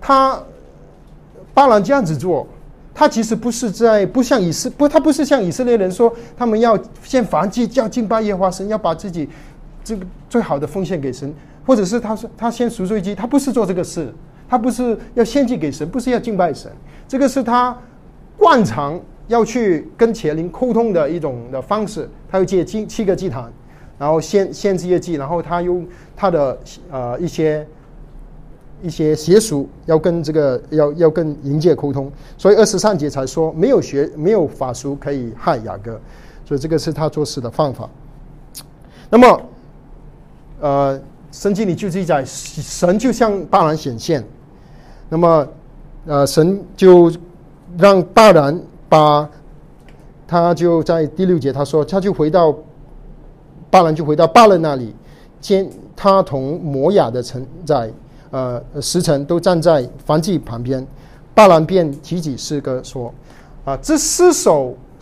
巴兰这样子做，他其实不是他不是像以色列人说他们要献燔祭，要敬拜耶和华神，要把自己这个最好的奉献给神，或者是他先赎罪祭，他不是做这个事，他不是要献祭给神，不是要敬拜神，这个是他惯常要去跟邪灵沟通的一种的方式。他要借7个祭坛，然后献这些祭，然后他用他的一些邪术要跟要跟灵界沟通，所以23节才说没有法术可以害雅各，所以这个是他做事的方法。那么圣经里就记载神就向巴兰显现，那么神就让巴兰他就在第6节他说巴兰就回到巴勒那里，见他同摩亚的臣在10臣都站在燔祭旁边，巴兰便提起诗歌说这4首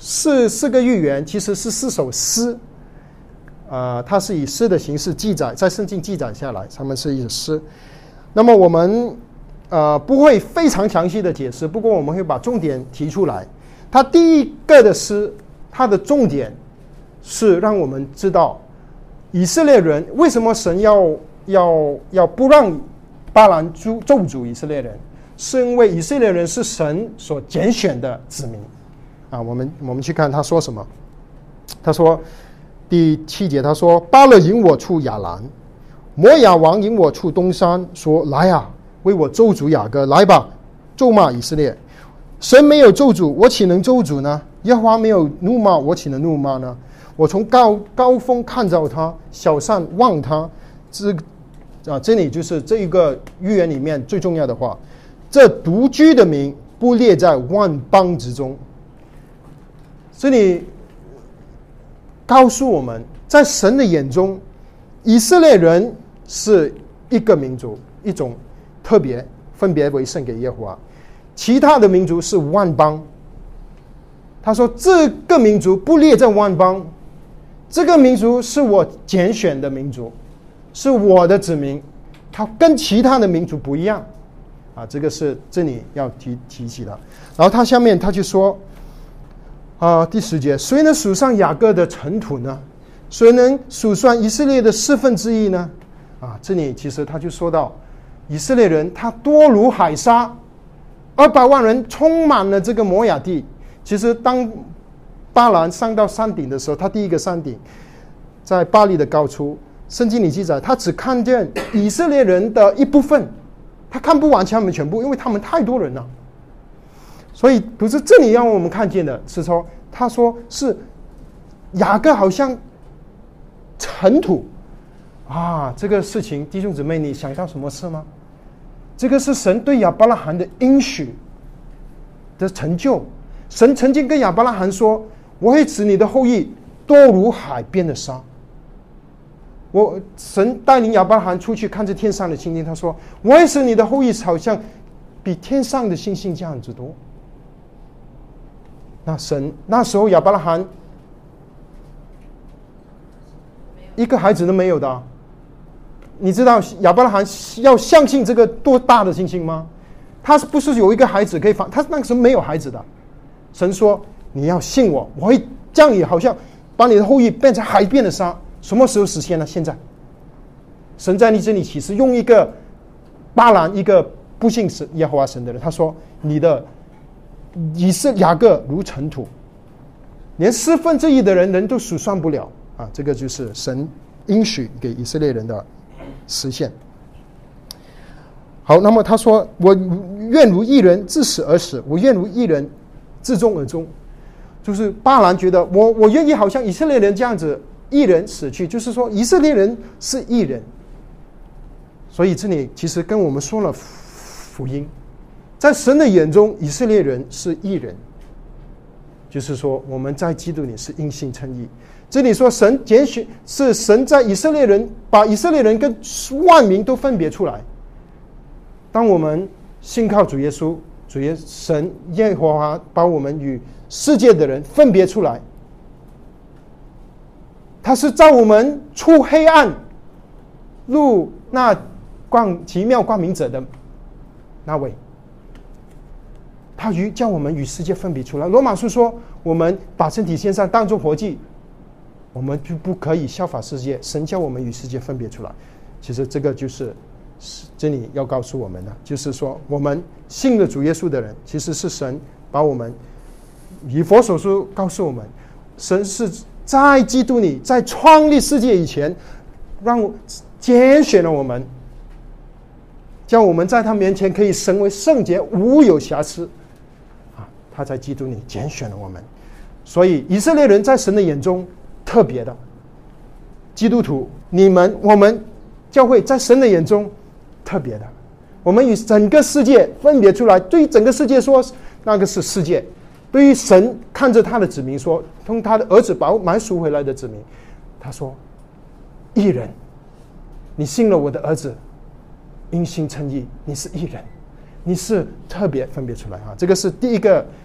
四个预言其实是4首诗，它是以诗的形式记载，在圣经记载下来，他们是一首诗。那么我们不会非常详细的解释，不过我们会把重点提出来。它第一个的诗，它的重点是让我们知道以色列人为什么神要不让巴兰咒诅以色列人，是因为以色列人是神所拣选的子民啊。我们去看他说什么。他说第7节，他说巴勒引我出亚兰，摩亚王引我出东山，说来啊，为我咒诅雅各，来吧，咒骂以色列。神没有咒诅，我岂能咒诅呢？耶和华没有怒骂，我岂能怒骂呢？我从高峰看着他，小山望他。这里就是这一个预言里面最重要的话，这独居的民不列在万邦之中。这里告诉我们，在神的眼中，以色列人是一个民族，一种特别分别为圣给耶和华，其他的民族是万邦。他说这个民族不列在万邦，这个民族是我拣选的民族，是我的子民，他跟其他的民族不一样啊，这个是这里要提起的。然后他下面他就说第10节，谁能数上雅各的尘土呢？谁能数算以色列的1/4呢？这里其实他就说到以色列人他多如海沙，200万人充满了这个摩亚地。其实当巴兰上到山顶的时候，他第一个山顶在巴黎的高处，圣经里记载他只看见以色列人的一部分，他看不完他们全部，因为他们太多人了。所以不是这里让我们看见的是说，他说是雅各好像尘土这个事情弟兄姊妹，你想到什么事吗？这个是神对亚伯拉罕的应许的成就。神曾经跟亚伯拉罕说，我会使你的后裔多如海边的沙。神带领亚伯拉罕出去看着天上的星星，他说我会使你的后裔好像比天上的星星这样子多。那时候亚伯拉罕一个孩子都没有的。你知道亚伯拉罕要相信这个多大的星星吗？他不是有一个孩子可以他那个时候没有孩子的。神说你要信我，我会将你好像把你的后裔变成海边的沙。什么时候实现呢？现在神在你这里启示，用一个巴兰，一个不信耶和华神的人，他说你的雅各如尘土，连1/4的人都数算不了这个就是神应许给以色列人的实现。好，那么他说我愿如一人自死而死，我愿如一人自终而终。就是巴兰觉得我愿意好像以色列人这样子一人死去，就是说以色列人是一人。所以这里其实跟我们说了福音，在神的眼中以色列人是一人，就是说我们在基督里是因信称义。这里说神拣选是神在以色列人，把以色列人跟万民都分别出来。当我们信靠主耶稣，神耶和华把我们与世界的人分别出来，他是召我们出黑暗入那奇妙光明者的那位，他叫我们与世界分别出来。罗马书说我们把身体献上当作活祭，我们就不可以效法世界，神叫我们与世界分别出来。其实这个就是这里要告诉我们的，就是说我们信了主耶稣的人，其实是神把我们，以弗所书告诉我们，神是在基督里，在创立世界以前让拣选了我们，叫我们在他面前可以成为圣洁无有瑕疵他在基督里拣选了我们。所以以色列人在神的眼中特别的，基督徒我们教会在神的眼中特别的，我们与整个世界分别出来。对于整个世界说那个是世界，对于神看着他的子民说，从他的儿子买赎回来的子民，他说义人，你信了我的儿子，因信称义，你是义人，你是特别分别出来这个是第一个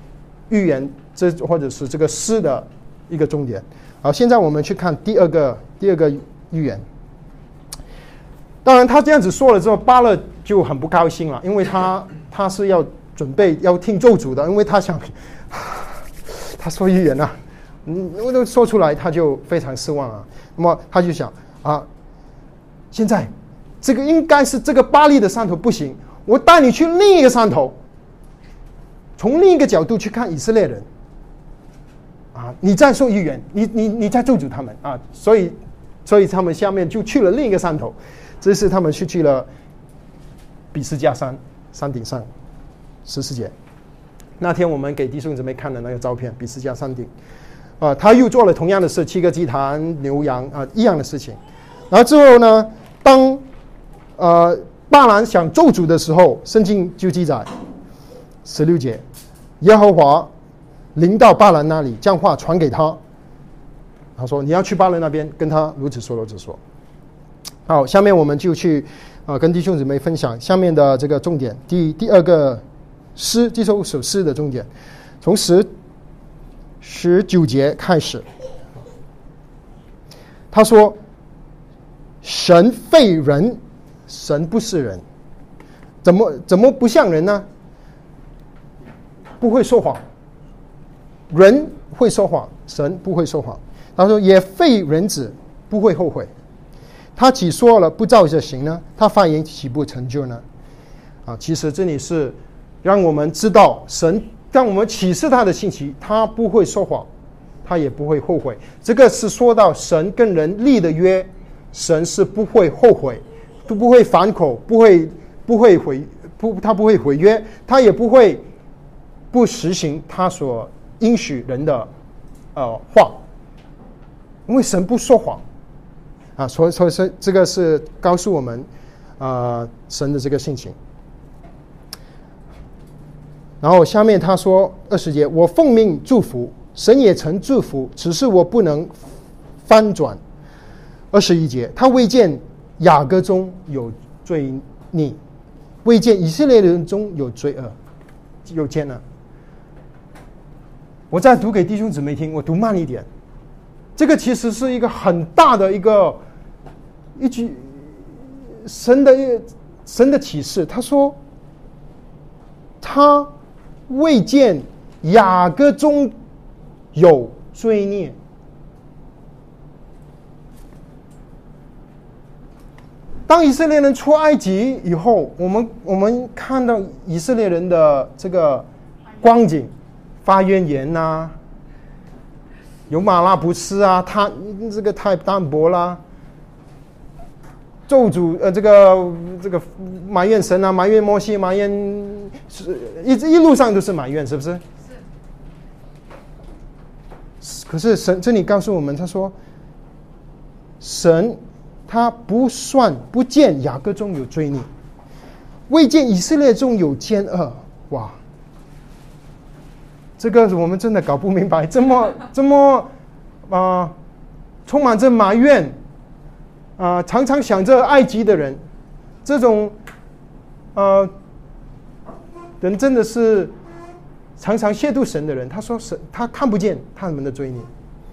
预言或者是这个诗的一个重点。好，现在我们去看第二个预言。当然他这样子说了之后，巴勒就很不高兴了，因为他是要准备要听咒诅的，因为他想他说预言啊，我都说出来他就非常失望啊。那么他就想啊，现在这个应该是这个巴力的山头不行，我带你去另一个山头，从另一个角度去看以色列人啊，你在说预言，你在咒诅他们啊，所以他们下面就去了另一个山头。这是他们去了比斯加山顶上14节。那天我们给弟兄姊妹看的那个照片，比斯加山顶他又做了同样的事，7个祭坛牛羊一样的事情。然后之后呢，当巴兰想咒诅的时候，圣经就记载16节，耶和华临到巴兰那里，将话传给他，他说你要去巴兰那边跟他如此说。好，下面我们就去跟弟兄姊妹分享下面的这个重点，第二个诗，这首诗的重点，从19节开始。他说神非人，神不是人，怎么不像人呢？不会说谎，人会说谎，神不会说谎。他说也非人子，不会后悔。他岂说了不照着行呢？他发言岂不成就呢？其实这里是让我们知道神让我们启示他的信息，他不会说谎，他也不会后悔。这个是说到神跟人立的约，神是不会后悔，都不会反口，他不会毁约，他也不会不实行他所应许人的话，因为神不说谎。所以这个是告诉我们神的这个性情。然后下面他说20节，我奉命祝福，神也曾祝福，只是我不能翻转。21节，他未见雅各中有罪孽，未见以色列人中有罪恶，有见了。我再读给弟兄姊妹听，我读慢一点。这个其实是一个很大的一句神的启示。他说他未见雅各中有罪孽。当以色列人出埃及以后，我们看到以色列人的这个光景，发怨言啊，有马拉不斯啊，他这个太淡薄啦，咒诅这个埋怨神啊，埋怨摩西，埋怨一路上都是埋怨，是不是？是。可是神这里告诉我们，他说神他不见雅各中有罪孽，未见以色列中有奸恶。哇，这个我们真的搞不明白，这么充满着埋怨常常想着埃及的人，这种人真的是常常亵渎神的人。他说神他看不见他们的罪孽，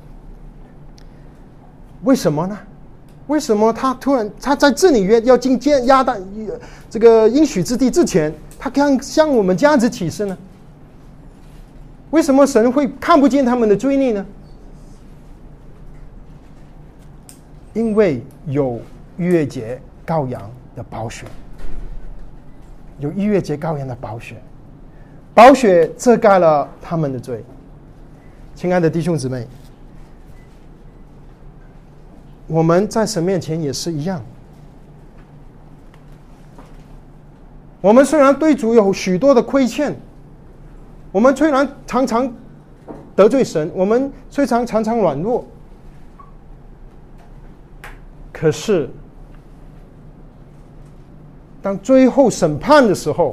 为什么呢？为什么他在这里要进亚当这个应许之地之前，他向我们这样子启示呢？为什么神会看不见他们的罪孽呢？因为有逾越节羔羊的宝血，有逾越节羔羊的宝血，宝血遮盖了他们的罪。亲爱的弟兄姊妹，我们在神面前也是一样。我们虽然对主有许多的亏欠，我们虽然常常得罪神，我们虽然常常软弱，可是当最后审判的时候，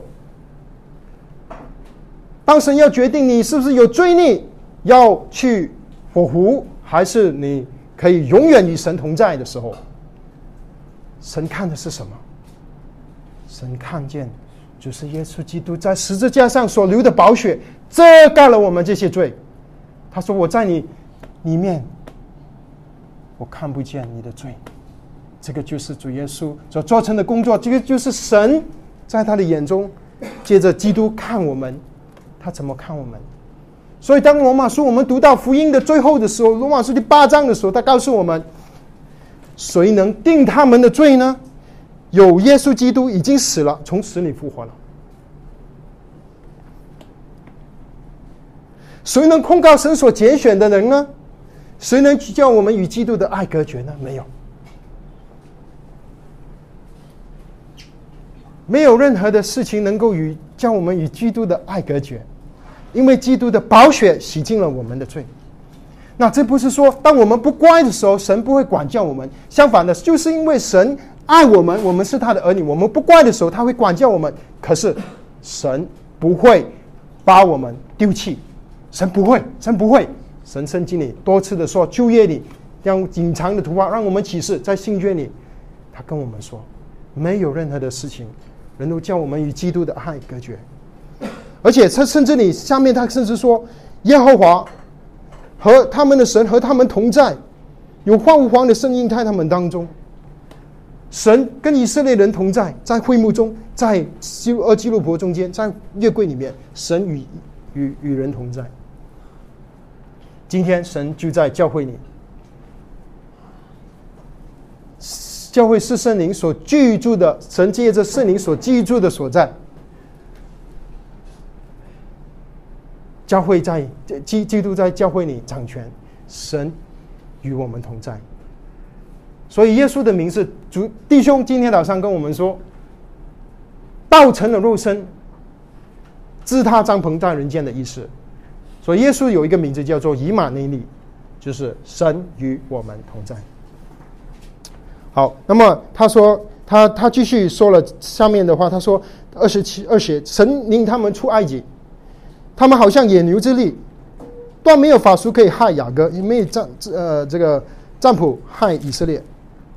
当神要决定你是不是有罪孽，要去火湖，还是你可以永远与神同在的时候，神看的是什么？神看见就是耶稣基督在十字架上所流的宝血遮盖了我们这些罪。他说我在你里面，我看不见你的罪。这个就是主耶稣所做成的工作，这个就是神在他的眼中借着基督看我们，他怎么看我们。所以当罗马书我们读到福音的最后的时候，罗马书第8章的时候，他告诉我们，谁能定他们的罪呢？有耶稣基督已经死了，从死里复活了。谁能控告神所拣选的人呢？谁能叫我们与基督的爱隔绝呢？没有，没有任何的事情能够叫我们与基督的爱隔绝，因为基督的宝血洗净了我们的罪。那这不是说当我们不乖的时候，神不会管教我们，相反的，就是因为神爱我们，我们是他的儿女，我们不乖的时候他会管教我们，可是神不会把我们丢弃，神不会。神圣经里多次的说，旧约里让隐藏的图画让我们启示，在新约里他跟我们说，没有任何的事情能够叫我们与基督的爱隔绝。而且他甚至你下面他甚至说，耶和华和他们的神和他们同在，有晃晃的声音在他们当中。神跟以色列人同在，在会幕中，在基路伯中间，在约柜里面，神与人同在。今天神就在教会里，教会是圣灵所居住的，神借着圣灵所居住的所在。教会在基督在教会里掌权，神与我们同在。所以耶稣的名字，主弟兄今天早上跟我们说，道成了肉身，自他帐篷在人间的意思。所以耶稣有一个名字叫做以马内利，就是神与我们同在。好，那么他说他继续说了下面的话，他说27节，神领他们出埃及，他们好像野牛之力，断没有法术可以害雅各，也没有这个占卜害以色列。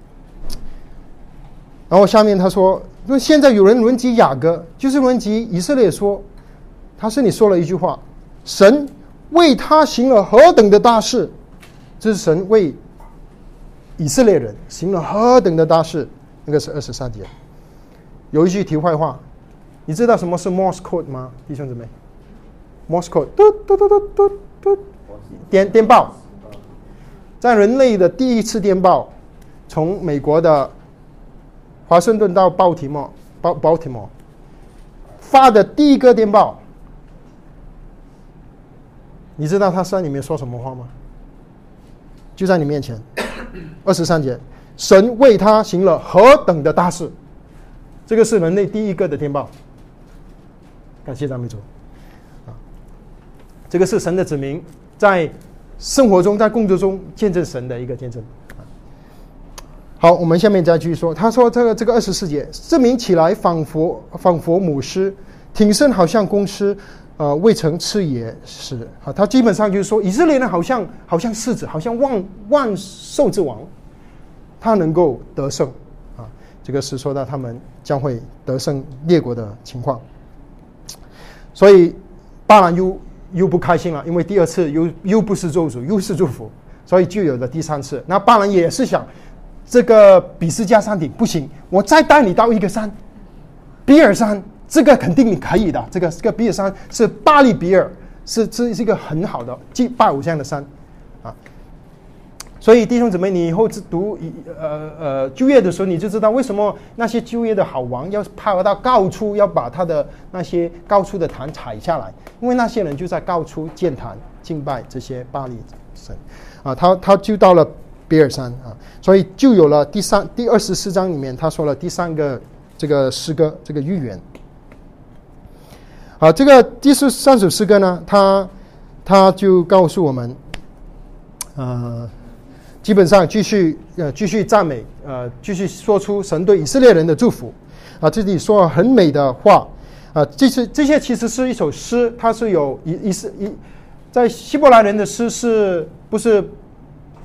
然后下面他说，现在有人论及雅各，就是论及以色列说，他是你说了一句话，神为他行了何等的大事。这是神为以色列人行了何等的大事，那个是23节。有一句题外话，你知道什么是 Morse code 吗？弟兄姊妹， Morse code 嘟嘟嘟嘟嘟嘟，电报。在人类的第一次电报，从美国的华盛顿到baltimore发的第一个电报，你知道他在里面说什么话吗？就在你面前，23节，神为他行了何等的大事。这个是人类第一个的电报，感谢赞美主。这个是神的子民在生活中在工作中见证神的一个见证。好，我们下面再继续说，他说这个24节，证明起来仿佛母狮，挺身好像公狮，未曾吃也是。他基本上就是说，以色列人好像狮子，好像万兽之王，他能够得胜啊。这个是说到他们将会得胜列国的情况。所以巴兰又不开心了，因为第二次又不是咒诅，又是祝福，所以就有了第3次。那巴兰也是想，这个比斯加山顶不行，我再带你到一个山，比尔山，这个肯定你可以的。这个比尔山是巴利比尔，是一个很好的拜偶像的山啊。所以弟兄姊妹，你以后读旧约的时候，你就知道为什么那些旧约的好王要爬到高处，要把他的那些高处的坛踩下来，因为那些人就在高处建坛敬拜这些巴力神啊。他就到了比尔山啊，所以就有了第24章里面他说了第3个这个诗歌，这个预言。好，这个第3首诗歌呢，他就告诉我们，基本上继续赞美，继续说出神对以色列人的祝福啊。这里说了很美的话啊，这些其实是一首诗，它是有在希伯来人的诗是不是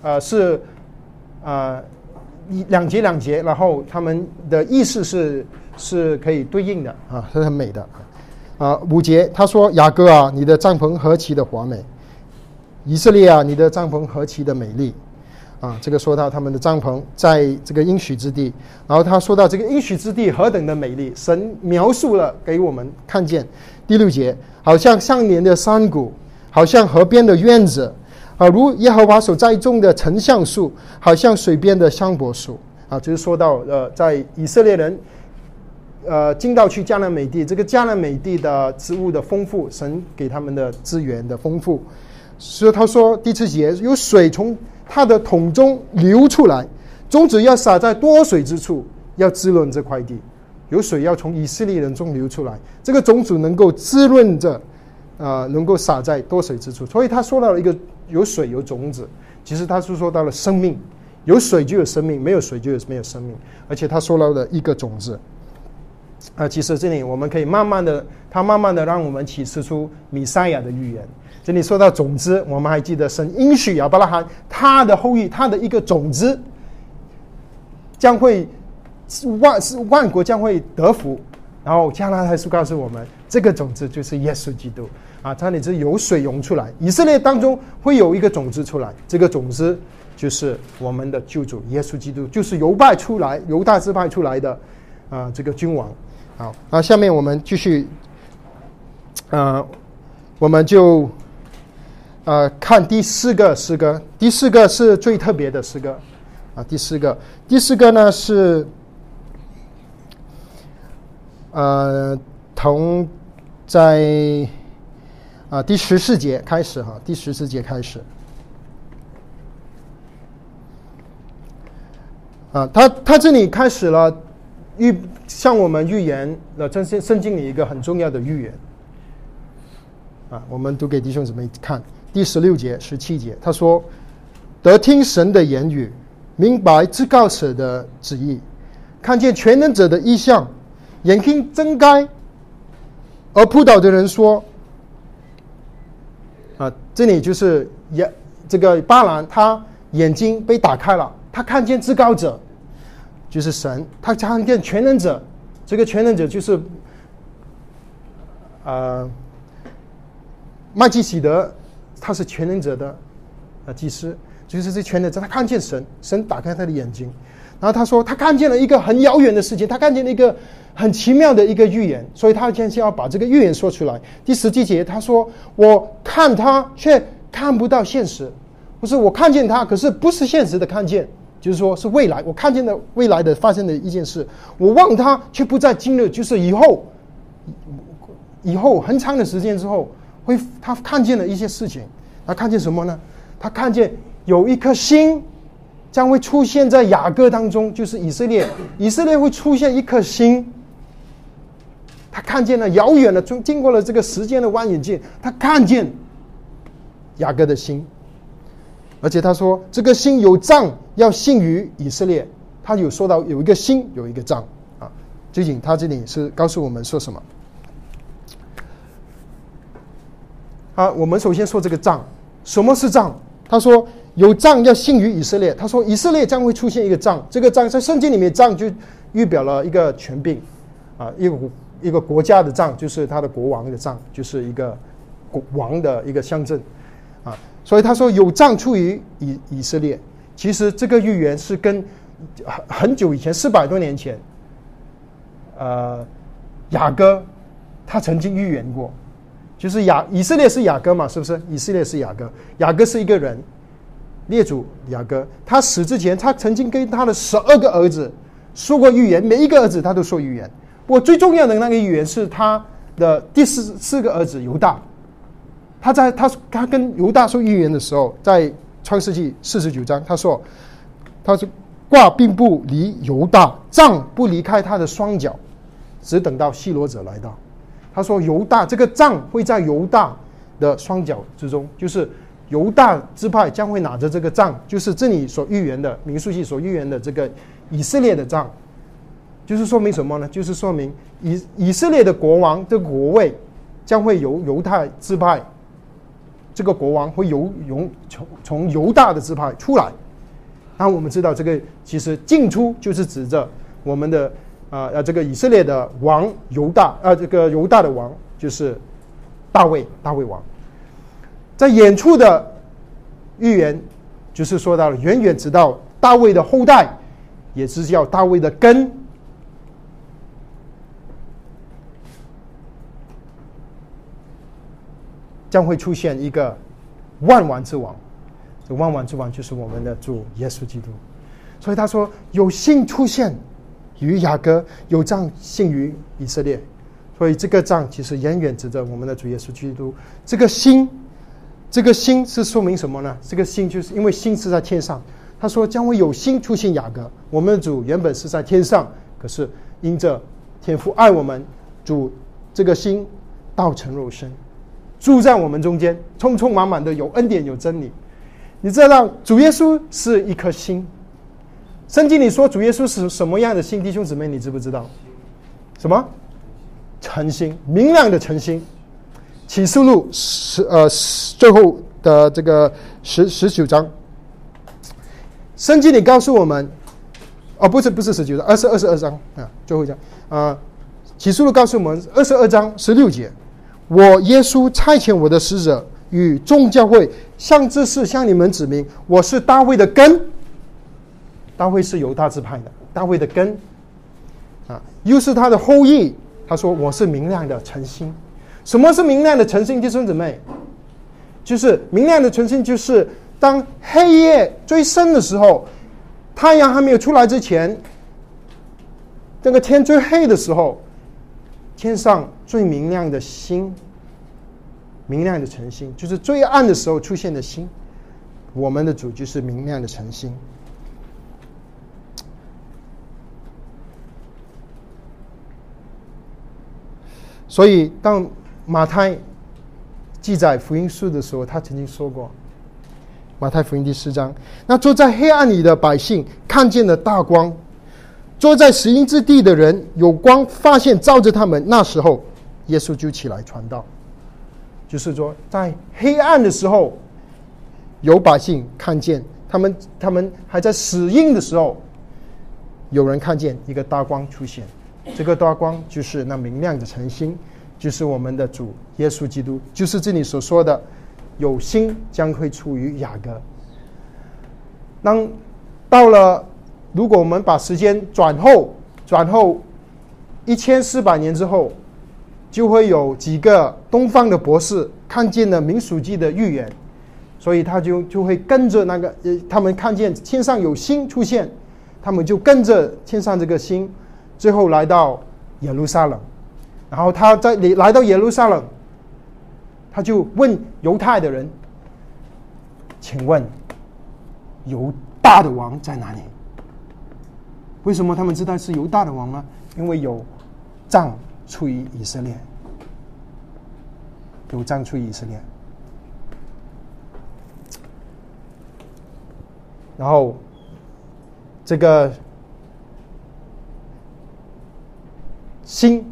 是2节2节，然后他们的意思是是可以对应的啊，是很美的5节他说：雅各啊，你的帐篷何其的华美；以色列啊，你的帐篷何其的美丽。这个说到他们的帐篷在这个应许之地，然后他说到这个应许之地何等的美丽，神描述了给我们看见。第6节，好像上年的山谷，好像河边的院子，如耶和华所栽种的沉橡树，好像水边的香柏树。就是说到在以色列人进到去迦南美地，这个迦南美地的植物的丰富，神给他们的资源的丰富。所以他说第7节，有水从他的桶中流出来，种子要撒在多水之处，要滋润这块地。有水要从以色列人中流出来，这个种子能够滋润着能够撒在多水之处。所以他说到了一个有水有种子，其实他是说到了生命，有水就有生命，没有水就没有生命。而且他说到了一个种子其实这里我们可以慢慢的让我们启示出弥赛亚的预言。这里说到种子，我们还记得神应许亚伯拉罕他的后裔，他的一个种子将会万国将会得福。然后加拉太书告诉我们，这个种子就是耶稣基督这里是有水涌出来，以色列当中会有一个种子出来，这个种子就是我们的救主耶稣基督，就是犹大支派出来的这个君王。好，下面我们继续我们就看第4个诗歌。第4个是最特别的诗歌第4个呢是从在第14节开始第14节开始他这里开始了向我们预言了圣经里一个很重要的预言我们读给弟兄姊妹看。第16节17节他说：得听神的言语，明白至高者的旨意，看见全能者的意象，眼睛睁开，而扑倒的人说这里就是这个巴兰，他眼睛被打开了，他看见至高者就是神，他看见全能者，这个全能者就是麦基洗德，他是全能者的祭司，就是这全能者，他看见神，神打开他的眼睛，然后他说他看见了一个很遥远的事情，他看见了一个很奇妙的一个预言，所以他现在要把这个预言说出来。第17节他说：我看他却看不到现实，不是我看见他，可是不是现实的看见，就是说是未来，我看见的未来的发生的一件事，我望他却不在今日，就是以后很长的时间之后他看见了一些事情。他看见什么呢？他看见有一颗星将会出现在雅各当中，就是以色列会出现一颗星。他看见了遥远的，经过了这个时间的望远镜，他看见雅各的星，而且他说这个星有杖要信于以色列。他有说到有一个星有一个杖究竟他这里是告诉我们说什么我们首先说这个杖，什么是杖？他说有杖要信于以色列，他说以色列将会出现一个杖，这个杖在圣经里面，杖就预表了一个权柄一个国家的杖，就是他的国王的杖，就是一个王的一个象征所以他说有杖出于以色列。其实这个预言是跟很久以前400多年前雅各他曾经预言过，就是以色列是雅各嘛，是不是？以色列是雅各，雅各是一个人，列祖雅各，他死之前，他曾经跟他的12个儿子说过预言，每一个儿子他都说预言。不过最重要的那个预言是他的第四个儿子犹大，他跟犹大说预言的时候，在创世纪49章，他说挂并不离犹大，杖不离开他的双脚，只等到希罗者来到。他说犹大这个杖会在犹大的双脚之中，就是犹大支派将会拿着这个杖，就是这里所预言的民数记所预言的这个以色列的杖。就是说明什么呢？就是说明以色列的国王的国位将会由犹太支派，这个国王会从犹大的支派出来。然后我们知道这个其实进出就是指着我们的这个以色列的王犹大，这个犹大的王就是大卫王。在远处的预言就是说到了远远直到大卫的后代，也是叫大卫的根，将会出现一个万王之王。这万王之王就是我们的主耶稣基督。所以他说有星出现于雅各，有杖兴于以色列。所以这个杖其实远远指着我们的主耶稣基督。这个星是说明什么呢？这个星就是因为星是在天上，他说将会有星出现雅各。我们的主原本是在天上，可是因着天父爱我们，主这个星道成肉身，住在我们中间，充充满满的有恩典有真理。你知道主耶稣是一颗星，圣经里说主耶稣是什么样的星？弟兄姊妹，你知不知道？什么？晨星，明亮的晨星。启示录最后的这个19章，圣经里告诉我们，不是19章，22章最后一章启示录告诉我们22章16节，我耶稣差遣我的使者与众教会向这事向你们指明，我是大卫的根。大卫是犹大支派的，大卫的根又是他的后裔。他说我是明亮的晨星。什么是明亮的晨星？弟兄姊妹，就是明亮的晨星，就是当黑夜最深的时候，太阳还没有出来之前，这个天最黑的时候，天上最明亮的星，明亮的晨星，就是最暗的时候出现的星。我们的主就是明亮的晨星。所以当马太记载福音书的时候，他曾经说过，马太福音第4章，那坐在黑暗里的百姓看见了大光，坐在死荫之地的人有光发现照着他们，那时候耶稣就起来传道。就是说在黑暗的时候，有百姓看见，他们还在死荫的时候，有人看见一个大光出现，这个大光就是那明亮的晨星，就是我们的主耶稣基督，就是这里所说的有星将会出于雅各。当到了，如果我们把时间转后1400年之后，就会有几个东方的博士看见了民数记的预言，所以他就会跟着那个他们看见天上有星出现，他们就跟着天上这个星，最后来到耶路撒冷。然后他来到耶路撒冷，他就问犹太的人，请问犹大的王在哪里？为什么他们知道是犹大的王呢？因为有杖出于以色列，有杖出于以色列。然后这个星，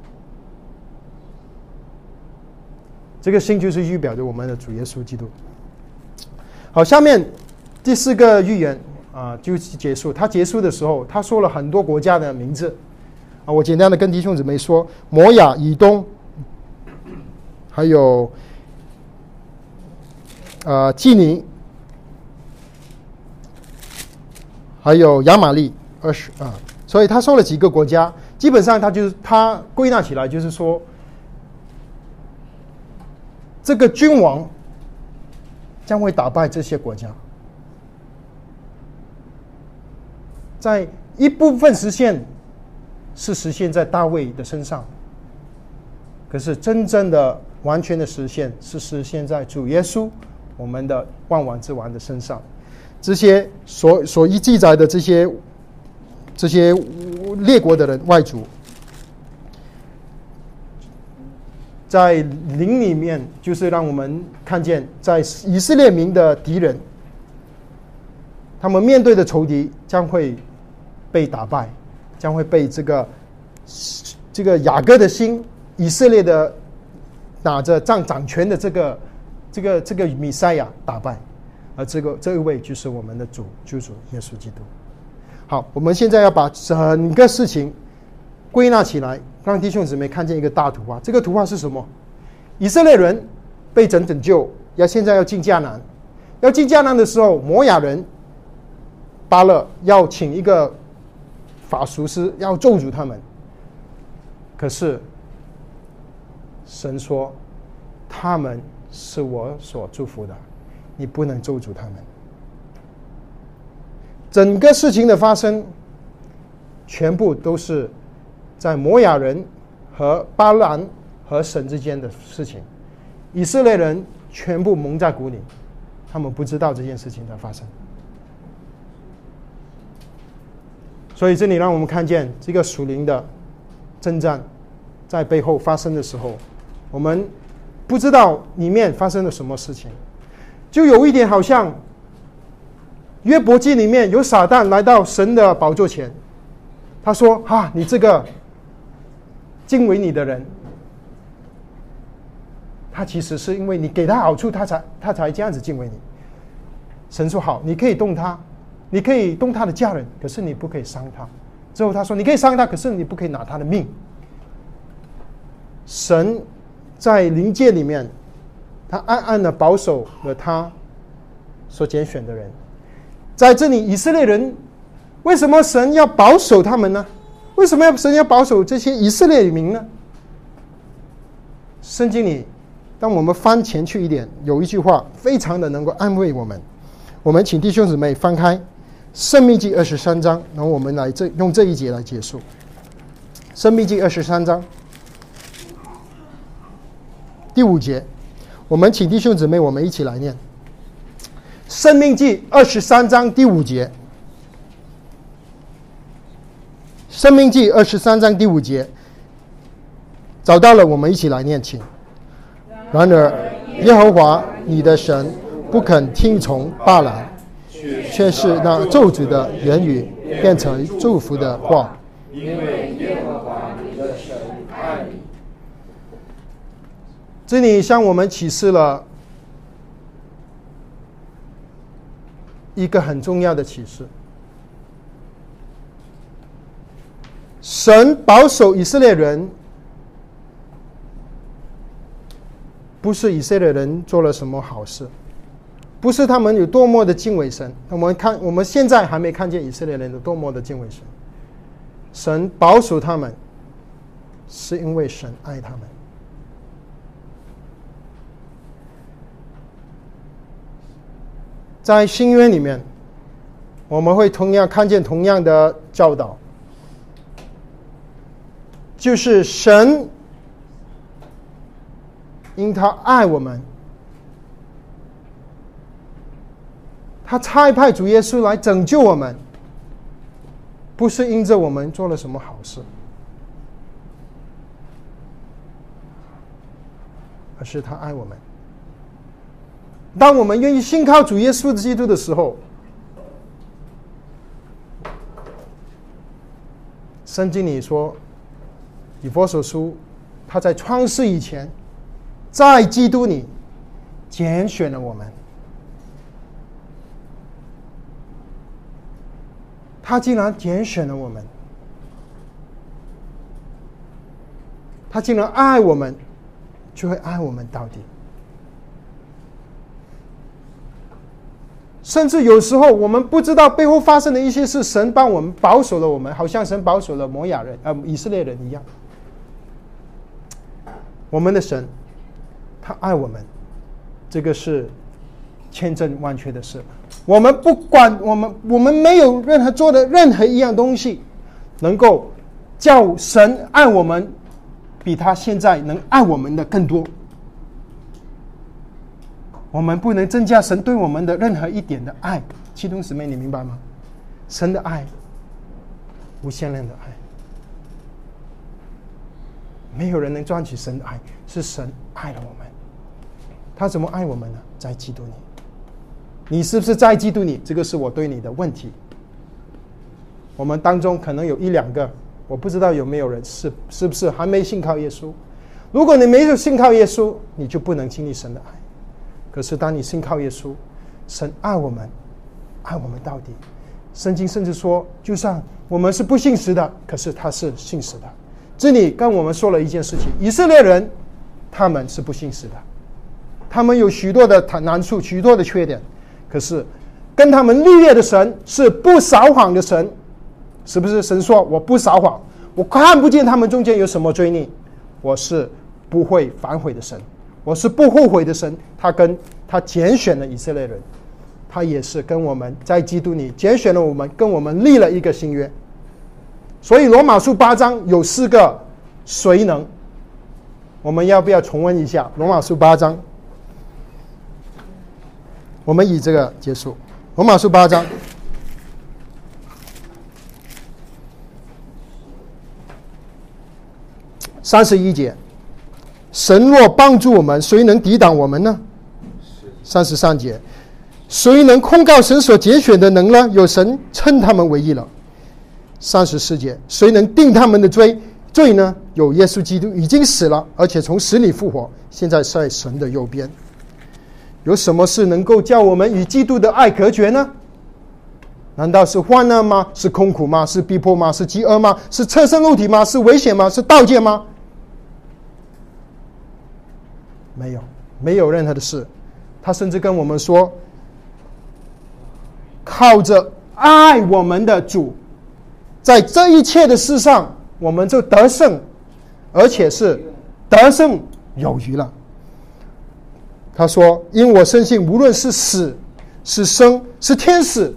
这个星就是预表着我们的主耶稣基督。好，下面第4个预言就结束。他结束的时候，他说了很多国家的名字我简单的跟弟兄姊妹说：摩亚、以东，还有基尼，还有亚玛利所以他说了几个国家，基本上他归纳起来就是说，这个君王将会打败这些国家，在一部分实现在大卫的身上，可是真正的完全的实现是实现在主耶稣我们的万王之王的身上。这些所一记载的这些列国的人外族，在灵里面就是让我们看见，在以色列民的敌人，他们面对的仇敌将会被打败，将会被这个雅各的心，以色列的拿着掌权的这个弥赛亚打败，而这一位就是我们的救主耶稣基督。好，我们现在要把整个事情归纳起来，让弟兄姊妹看见一个大图画。这个图画是什么？以色列人被拯救，现在要进迦南。要进迦南的时候，摩亚人巴勒要请一个法术师，要咒诅他们。可是神说，他们是我所祝福的，你不能咒诅他们。整个事情的发生，全部都是在摩亚人和巴兰和神之间的事情。以色列人全部蒙在鼓里，他们不知道这件事情在发生。所以这里让我们看见这个属灵的征战在背后发生的时候，我们不知道里面发生了什么事情，就有一点好像约伯记里面有撒旦来到神的宝座前，他说你这个敬畏你的人，他其实是因为你给他好处，他才这样子敬畏你。神说好，你可以动他，你可以动他的家人，可是你不可以伤他。之后他说你可以伤他，可是你不可以拿他的命。神在灵界里面，他暗暗的保守了他所拣选的人。在这里，以色列人为什么神要保守他们呢？为什么神要保守这些以色列民呢？圣经里，当我们翻前去一点，有一句话非常的能够安慰我们。我们请弟兄姊妹翻开《申命记》23章，然后我们来用这一节来结束。《申命记》23章第5节，我们请弟兄姊妹我们一起来念。申命记23章第5节，申命记23章第5节，找到了，我们一起来念，请。然而耶和华你的神不肯听从巴兰，却是那咒诅的言语变成祝福的话，因为耶和华你的神爱你。这里向我们启示了一个很重要的启示：神保守以色列人，不是以色列人做了什么好事，不是他们有多么的敬畏神。我们现在还没看见以色列人有多么的敬畏神。神保守他们，是因为神爱他们。在新约里面，我们会同样看见同样的教导，就是神因他爱我们，他差派主耶稣来拯救我们，不是因着我们做了什么好事，而是他爱我们。当我们愿意信靠主耶稣基督的时候，圣经里说，以弗所书，他在创世以前，在基督里拣选了我们。他竟然拣选了我们，他竟然爱我们，就会爱我们到底。甚至有时候我们不知道背后发生的一些事，神帮我们保守了我们，好像神保守了摩亚人、以色列人一样。我们的神，他爱我们，这个是千真万确的事。我们不管我们没有任何做的任何一样东西，能够叫神爱我们，比他现在能爱我们的更多。我们不能增加神对我们的任何一点的爱。弟兄姊妹，你明白吗？神的爱，无限量的爱，没有人能赚取神的爱，是神爱了我们。他怎么爱我们呢？在基督里。你是不是在基督里？这个是我对你的问题。我们当中可能有一两个，我不知道有没有人是不是还没信靠耶稣。如果你没有信靠耶稣，你就不能经历神的爱。可是当你信靠耶稣，神爱我们，爱我们到底。圣经甚至说，就算我们是不信实的，可是他是信实的。 这里跟我们说了一件事情，以色列人他们是不信实的，他们有许多的难处，许多的缺点，可是跟他们立约的神是不撒谎的神，是不是？神说我不撒谎，我看不见他们中间有什么罪孽，我是不会反悔的神，我是不后悔的神。他拣选了以色列人，他也是跟我们在基督里拣选了我们，跟我们立了一个新约。所以罗马书8章有4个谁能，我们要不要重温一下罗马书8章？我们以这个结束。罗马书8章31节，神若帮助我们，谁能抵挡我们呢？33节，谁能控告神所拣选的人呢？有神称他们为义了。34节，谁能定他们的罪呢？有耶稣基督已经死了，而且从死里复活，现在在神的右边。有什么事能够叫我们与基督的爱隔绝呢？难道是患难吗？是痛苦吗？是逼迫吗？是饥饿吗？是侧身肉体吗？是危险吗？是盗窃吗？没有任何的事。他甚至跟我们说，靠着爱我们的主，在这一切的事上我们就得胜，而且是得胜有余了。他说，因我深信无论是死是生是天使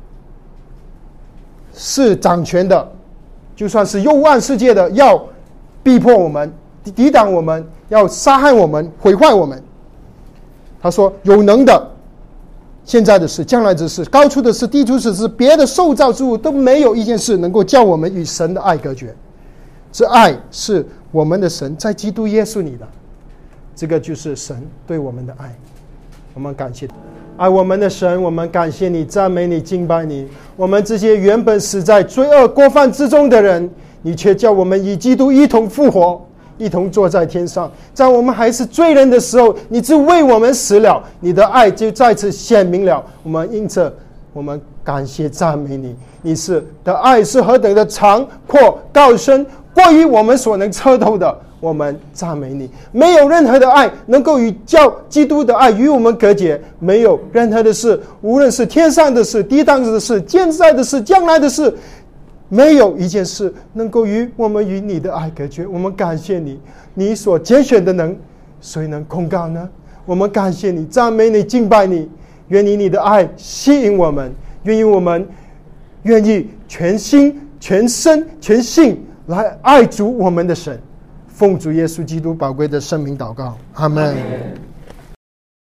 是掌权的，就算是幽暗世界的要逼迫我们抵挡我们，要杀害我们毁坏我们，他说有能的，现在的事将来的事高处的事低处的事别的受造之物都没有一件事能够叫我们与神的爱隔绝。这爱是我们的神在基督耶稣里的，这个就是神对我们的爱。我们感谢爱我们的神，我们感谢你，赞美你，敬拜你。我们这些原本死在罪恶过犯之中的人，你却叫我们与基督一同复活，一同坐在天上。在我们还是罪人的时候，你就为我们死了，你的爱就再次显明了。我们因此我们感谢赞美你，你的爱是何等的长阔高深，过于我们所能测透的。我们赞美你，没有任何的爱能够与基督的爱与我们隔绝，没有任何的事，无论是天上的事、地上的事、现在的事、将来的事，没有一件事能够与你的爱隔绝。我们感谢你，你所拣选的人，谁能控告呢？我们感谢你，赞美你，敬拜你。愿你的爱吸引我们，我们愿意全心全身全性来爱主我们的神。奉主耶稣基督宝贵的圣名祷告，阿们。